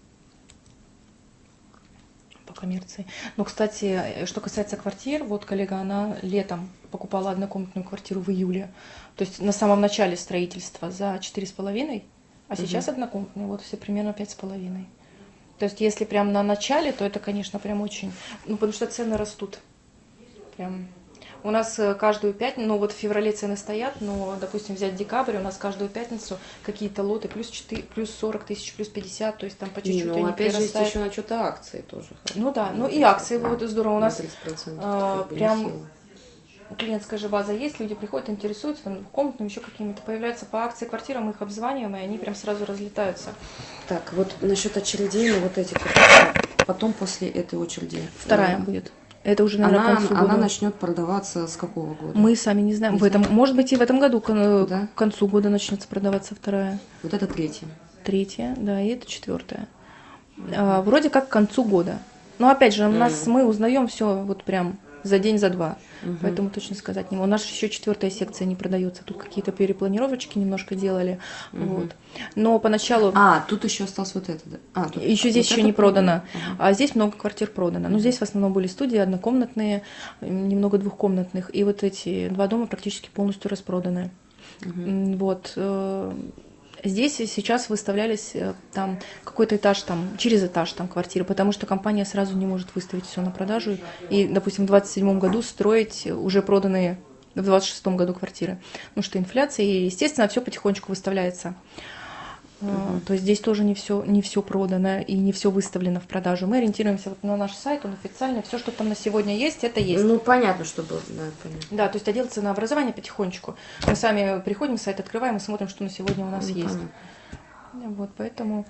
По коммерции. Но, кстати, что касается квартир, вот коллега, она летом покупала однокомнатную квартиру в июле, то есть на самом начале строительства за четыре с половиной, а сейчас угу. однокомнатные, вот все примерно пять с половиной. То есть если прям на начале, то это, конечно, прям очень, ну, потому что цены растут. Прям. У нас каждую пятницу, ну вот в феврале цены стоят, но, допустим, взять декабрь, у нас каждую пятницу какие-то лоты плюс, четыре, плюс сорок тысяч, плюс пятьдесят, то есть там по чуть-чуть ну, они опять прирастают. же, есть еще на что-то акции тоже. Ну да, ну и акции, вот здорово. У нас а, прям клиентская же база есть, люди приходят, интересуются, там, комнатами еще какими-то появляются по акции квартирам, мы их обзваниваем, и они прям сразу разлетаются. Так, вот насчет очередей, ну вот этих, потом после этой очереди. Вторая э, будет. Это уже, наверное, она, к концу она года. начнет продаваться с какого года? Мы сами не знаем. Не в этом, знаем. Может быть, и в этом году, к, да? к концу года начнется продаваться вторая. Вот это третья. Третья, да, и это четвертая. А, вроде как к концу года. Но опять же, у нас mm. мы узнаем все вот прям за день, за два. Угу. Поэтому точно сказать не могу. У нас еще четвертая секция не продается. Тут какие-то перепланировочки немножко делали. Угу. Вот. Но поначалу... А, тут еще осталось вот это, да? А, тут... Еще здесь вот еще не продано. Угу. А здесь много квартир продано. Но здесь в основном были студии однокомнатные, немного двухкомнатных. И вот эти два дома практически полностью распроданы. Угу. Вот. Здесь сейчас выставлялись там какой-то этаж, там, через этаж там квартиры, потому что компания сразу не может выставить все на продажу. И, допустим, в двадцать седьмом году строить уже проданные в двадцать шестом году квартиры. Ну что, инфляция, и, естественно, все потихонечку выставляется. Uh-huh. То есть здесь тоже не все, не все продано и не все выставлено в продажу. Мы ориентируемся вот на наш сайт, он официальный. Все, что там на сегодня есть, это есть. Ну, понятно, что было. Да, понятно. Да, то есть отдел ценообразования потихонечку. Мы сами приходим, сайт открываем и смотрим, что на сегодня у нас ну, есть. Понятно. Вот, поэтому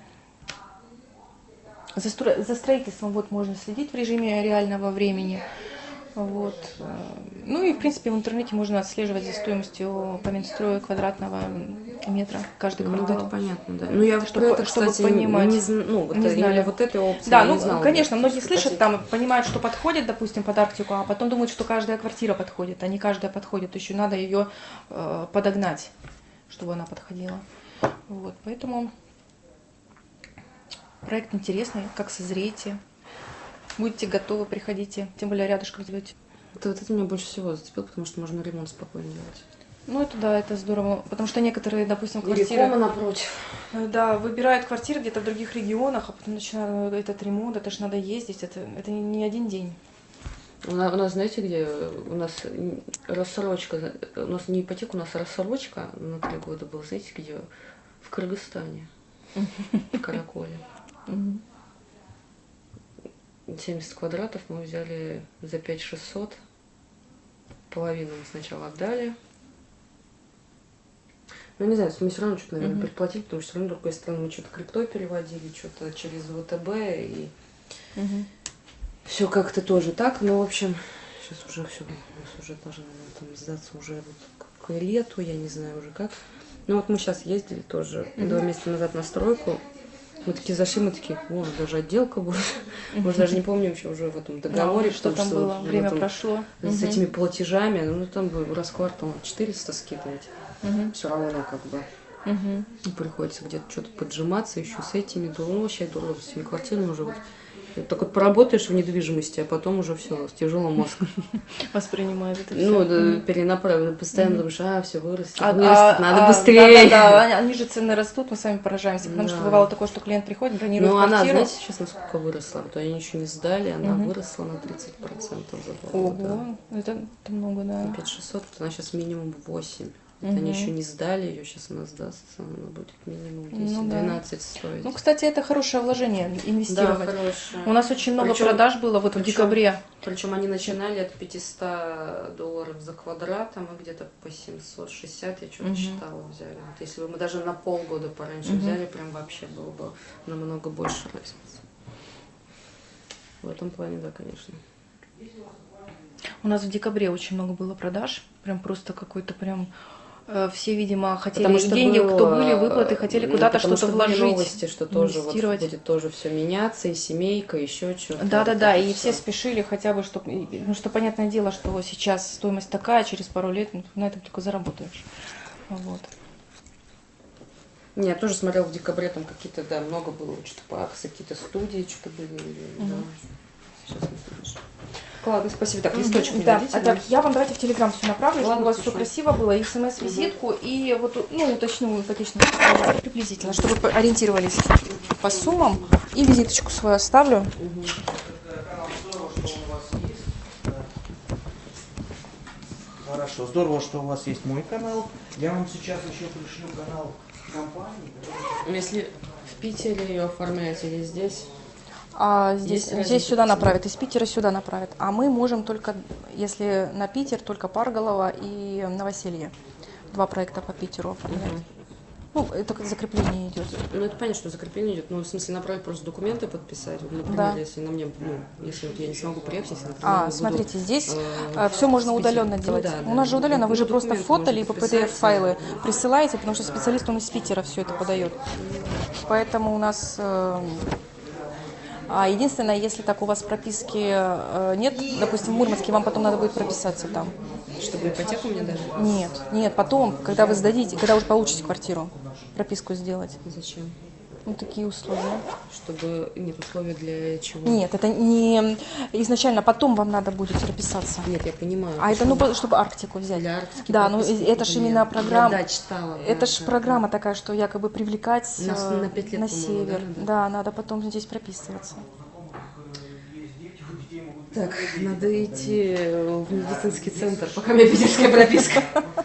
за, стро... за строительством вот можно следить в режиме реального времени. Вот. Ну и, в принципе, в интернете можно отслеживать за стоимостью по Минстрою квадратного метра каждый квартал. Ну, это понятно, да. Ну, я чтобы, это, чтобы кстати, понимать. Не, ну, вот, не знали. Вот этой опции да, я ну, не знала, конечно, да, многие слышат, там, понимают, что подходит, допустим, под Арктику, а потом думают, что каждая квартира подходит, а не каждая подходит. Еще надо ее э, подогнать, чтобы она подходила. Вот, поэтому проект интересный, как созреете. Будете готовы, приходите, тем более рядышком живете. Это, вот это меня больше всего зацепило, потому что можно ремонт спокойно делать. Ну, это да, это здорово, потому что некоторые, допустим, квартиры... Или кома напротив. Да, выбирают квартиры где-то в других регионах, а потом начинают этот ремонт, это же надо ездить, это, это не один день. У нас, у нас, знаете, где у нас рассрочка, у нас не ипотека, у нас рассрочка на три года была, знаете, где? В Кыргызстане, в Караколе. семьдесят квадратов мы взяли за пять тысяч шестьсот. Половину мы сначала отдали. Ну, не знаю, мы все равно что-то, наверное, uh-huh. переплатили, потому что все равно, с другой стороны, мы что-то криптой переводили, что-то через ВТБ, и uh-huh. все как-то тоже так. Ну, в общем, сейчас уже все, у нас уже должно там сдаться уже вот к лету, я не знаю уже как. Ну, вот мы сейчас ездили тоже uh-huh. два месяца назад на стройку. Мы такие зашли, мы такие, о, даже отделка будет. Мы даже не помним еще уже в этом договоре, да, что там что было, время этом, прошло. С этими платежами, ну там бы раз в квартал четыреста скидывать. Угу. Все равно как бы угу. приходится где-то что-то поджиматься еще с этими. Ну, вообще дорого, с этими квартирами уже вот Так вот поработаешь в недвижимости, а потом уже все, тяжело мозг. Воспринимает это все. Ну, да, перенаправленно, постоянно думаешь, а, все выросло, А, вырастет, а, надо а, быстрее. Да, да, да, они же цены растут, мы сами поражаемся, потому Да. что бывало такое, что клиент приходит, бронирует Ну, она, квартиру. знаете, сейчас насколько выросла? Вот они еще не сдали, она Мгм. выросла на тридцать процентов за два года. Ого, это, это много, да. пять тысяч шестьсот, она сейчас минимум восемь. Вот Мгм. они еще не сдали ее, сейчас она сдастся, она будет минимум Ну да. десять-двенадцать стоить. Ну, кстати, это хорошее вложение, да, инвестировать. хорошая. У нас очень много Причем- продаж было вот в причем- декабре. Причем они начинали от пятьсот долларов за квадрат, а мы где-то по семьсот шестьдесят, я что-то Мгм. считала, взяли. Вот если бы мы даже на полгода пораньше Мгм. взяли, прям вообще было бы намного больше разницы. В этом плане, да, конечно. У нас в декабре очень много было продаж. Прям просто какой-то прям... э, Все, видимо, хотели Потому что деньги, было, кто были, выплаты, хотели ну, куда-то потому что-то что были вложить. новости, что тоже вот инвестировать. будет тоже все меняться, и семейка, еще что-то. Да-да-да, вот это и все всё. спешили хотя бы, чтобы... Ну, что понятное дело, что сейчас стоимость такая, через пару лет ну, на этом только заработаешь. Вот. Не, я тоже смотрела в декабре, там какие-то, да, много было, что-то по акции, какие-то студии, что-то были, да. Мгм. Сейчас мы слышим. Ладно, спасибо. Так, листочек мне Да, дадите, а да? так, я вам давайте в Телеграм все направлю, чтобы Ладно, у вас все хорошо. красиво было, и смс-визитку, и вот, ну, уточню ипотечную приблизительно, чтобы вы ориентировались по суммам, и визиточку свою оставлю. Мгм. Хорошо, здорово, что у вас есть мой канал. Я вам сейчас еще пришлю канал компании. который- Если в Питере ее оформляете или здесь? А здесь, Есть разница здесь сюда по цене? направят, из Питера сюда направят. А мы можем только, если на Питер, только Парголова и Новоселье. Два проекта по Питеру оформлять. Мгм. Ну, это как закрепление идет. Ну, это понятно, что закрепление идет. Ну, в смысле, направить просто документы подписать. Вот, например, Да. если на мне, ну, если вот я не смогу приехать, если, например, А, я буду, смотрите, здесь э, все можно в Питере. удаленно Ну делать. да, У да. нас же удаленно, вы Ну, же просто документы фото можно либо подписать, пи ди эф-файлы присылаете, потому что специалист он из Питера все это подает. Поэтому у нас... э, А единственное, если так у вас прописки э, нет, допустим, в Мурманске, вам потом надо будет прописаться там. Чтобы ипотеку мне дали? Нет, нет, потом, когда вы сдадите, когда уже получите квартиру, прописку сделать. Зачем? Ну, такие условия. Чтобы... Нет, условия для чего? Нет, это не изначально, потом вам надо будет прописаться. Нет, я понимаю. А это, ну, Чтобы по- чтобы Арктику взять. для Арктики Да, ну прописки это же нет. именно программа. Я, да, читала. Это да, же да, программа такая, что якобы привлекать На с- э, на пять лет, на по-моему, север. да, надо? Да, надо потом здесь прописываться. Так, надо идти в медицинский центр, пока у меня питерская прописка.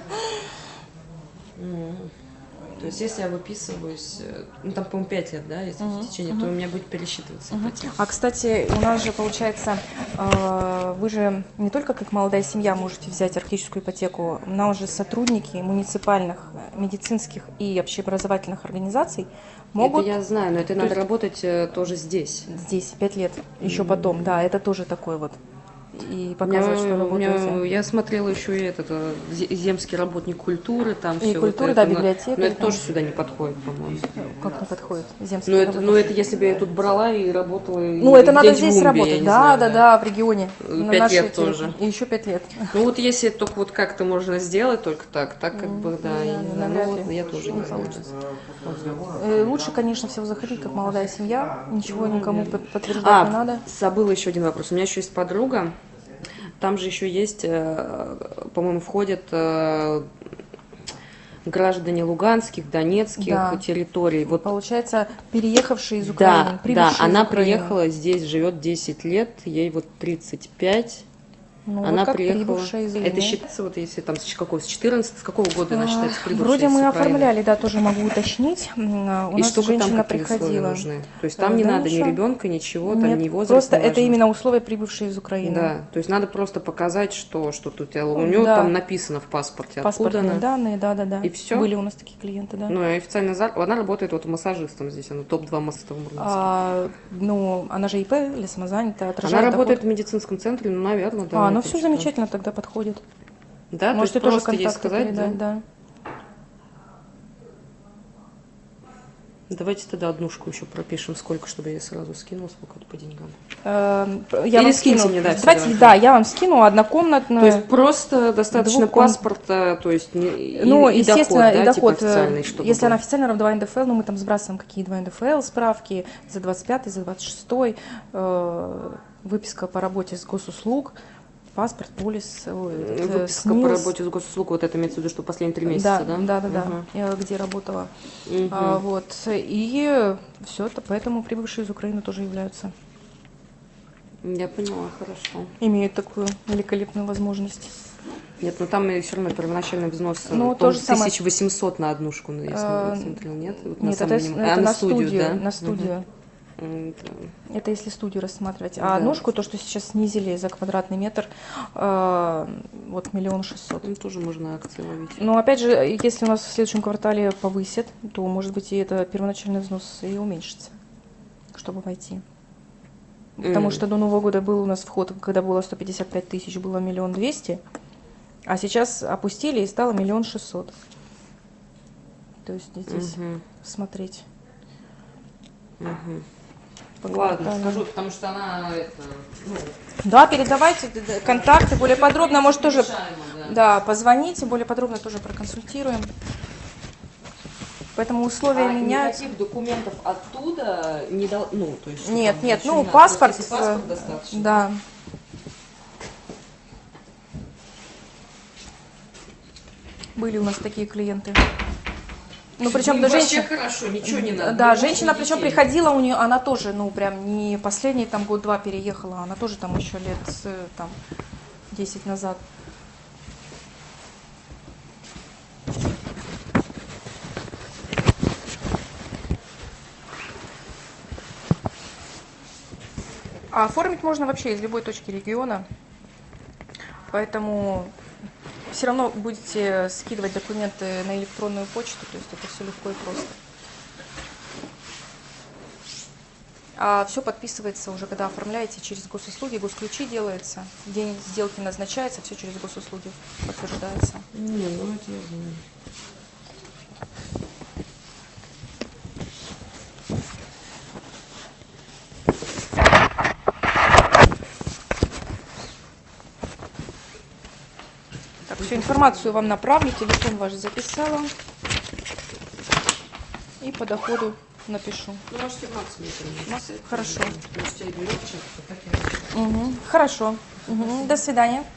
М. То есть, если я выписываюсь, э, ну там, по-моему, пять лет, да, если в течение, то у меня будет пересчитываться ипотека. А, кстати, у нас же, получается, э, вы же не только как молодая семья можете взять арктическую ипотеку, у нас же сотрудники муниципальных, э, медицинских и общеобразовательных организаций могут Это я знаю, но это надо есть- работать э, тоже здесь. здесь пять лет, еще потом, да, это тоже такой вот. И У меня- показывать, что у меня- работаете. я смотрела еще и этот э, зе- земский работник культуры, там И все культуры, вот да, это, но- библиотека, Но это там. тоже сюда не подходит, по-моему. Как не подходит земский Ну это, работник? ну это если бы я тут брала и работала. Ну, и это надо где-нибудь в здесь Мумбе, я работать. не Да, знаю, да, да, в регионе. Пять На лет нашей тоже. территории. И еще пять лет. Ну вот если только вот как-то можно сделать, только так, так как бы, да, я не знаю. навряд Ну ли. вот я тоже не Не знаю. получится. Э, Лучше, конечно, всего заходить, как молодая семья. Ничего никому под- подтверждать А, не надо. забыла еще один вопрос. У меня еще есть подруга. Там же еще есть, э, по-моему, входят э, граждане луганских, донецких Да. территорий. Вот Получается, переехавшие из Украины, да, да, прибывшие она из Украины. приехала, здесь живет десять лет, ей вот тридцать пять. Ну, Она вот как приехала. прибывшая из Это Украины. считается, вот если там с какого, с четырнадцатого, с какого года она А, считается прибывшей Вроде из мы Украины? оформляли, да, тоже могу уточнить. М, а, У И нас что там женщина какие условия приходила. нужны? То есть там Э, не да надо ни ничего. ребенка, ничего, там Нет, ни возраст. просто не это важно. именно условия прибывшие из Украины. Да, то есть надо просто показать, что, что тут у него Да. там написано в паспорте, откуда Паспортные она. данные, да, да, да. И всё? Были у нас такие клиенты, да. Ну, и официальная зарплата. Она работает вот массажистом здесь, она топ два массажиста в Мурманске. А, ну, она же ИП или самозанятая, Она отражает работает доход. в медицинском центре, ну, наверное, да. А, ну я все почитала. замечательно тогда подходит. Да, Можете то есть тоже просто ей контакты сказать, передать, да? да. Давайте тогда однушку еще пропишем, сколько, чтобы я сразу скинула, сколько это по деньгам. Э, Я Или вам скиньте скину. мне, да, Давайте, всё, да, я вам скину однокомнатную. То есть просто достаточно Двухком- паспорта, то есть не, и- Ну, и, естественно, доход, да, и типа доход, э, официальный, чтобы если был. она официально равна два эн дэ эф эл, ну, мы там сбрасываем какие два эн дэ эф эл справки за двадцать пятый, за двадцать шестой, э, выписка по работе с госуслуг, паспорт, полис, ой, этот, э, Выписка по СНИЛС. работе с госуслуг, вот это имеется в виду, что последние три месяца, да? Да, да, да, да, Мгм. э, где работала. Мгм. А, вот, и все это, поэтому прибывшие из Украины тоже являются, Я поняла, хорошо. имеют такую великолепную возможность. Нет, но там все равно первоначальный взнос Ну, ну, то же самое. тысяча восемьсот на однушку, ну, я А, смотрела, нет? Вот Нет, самый это, с- минимум. это А, на студию, да? на студию. Мгм. М, да. Это если студию рассматривать. Да. А однушку, то, что сейчас снизили за квадратный метр, э, вот миллион шестьсот. Ну, тоже можно акции ловить. Но опять же, если у нас в следующем квартале повысят, то, может быть, и это первоначальный взнос и уменьшится, чтобы войти. Потому Мгм. что до Нового года был у нас вход, когда было сто пятьдесят пять тысяч, было миллион двести, а сейчас опустили и стало миллион шестьсот. То есть здесь Мгм. смотреть. Мгм. по Ладно, кварталам. скажу, потому что она это, ну, Да, передавайте д- д- контакты более подробно, может тоже, решаемо, да. да, позвоните, более подробно тоже проконсультируем. Поэтому условия А меняются. никаких документов оттуда не дал, ну, то есть что Нет, там нет, ничего ну не надо, паспорт, просто если паспорт э, достаточно. да. Были у нас такие клиенты. Ну, причем Ну, да, вообще женщина, хорошо, ничего не надо. да, ни женщина, мужу, ни причем детей. приходила у нее, она тоже, ну, прям не последний там год-два переехала, она тоже там еще лет э, там десять назад. А оформить можно вообще из любой точки региона, поэтому все равно будете скидывать документы на электронную почту, то есть это все легко и просто. А все подписывается уже, когда оформляете через госуслуги, госключи делается, день сделки назначается, все через госуслуги подтверждается. Не, ну это я знаю. Так, всю информацию вам направлю, телефон ваш записала и по доходу напишу. Ну, можете максимум принять. Хорошо. Можете и легче, а так я- Мгм, хорошо. Мгм, до свидания.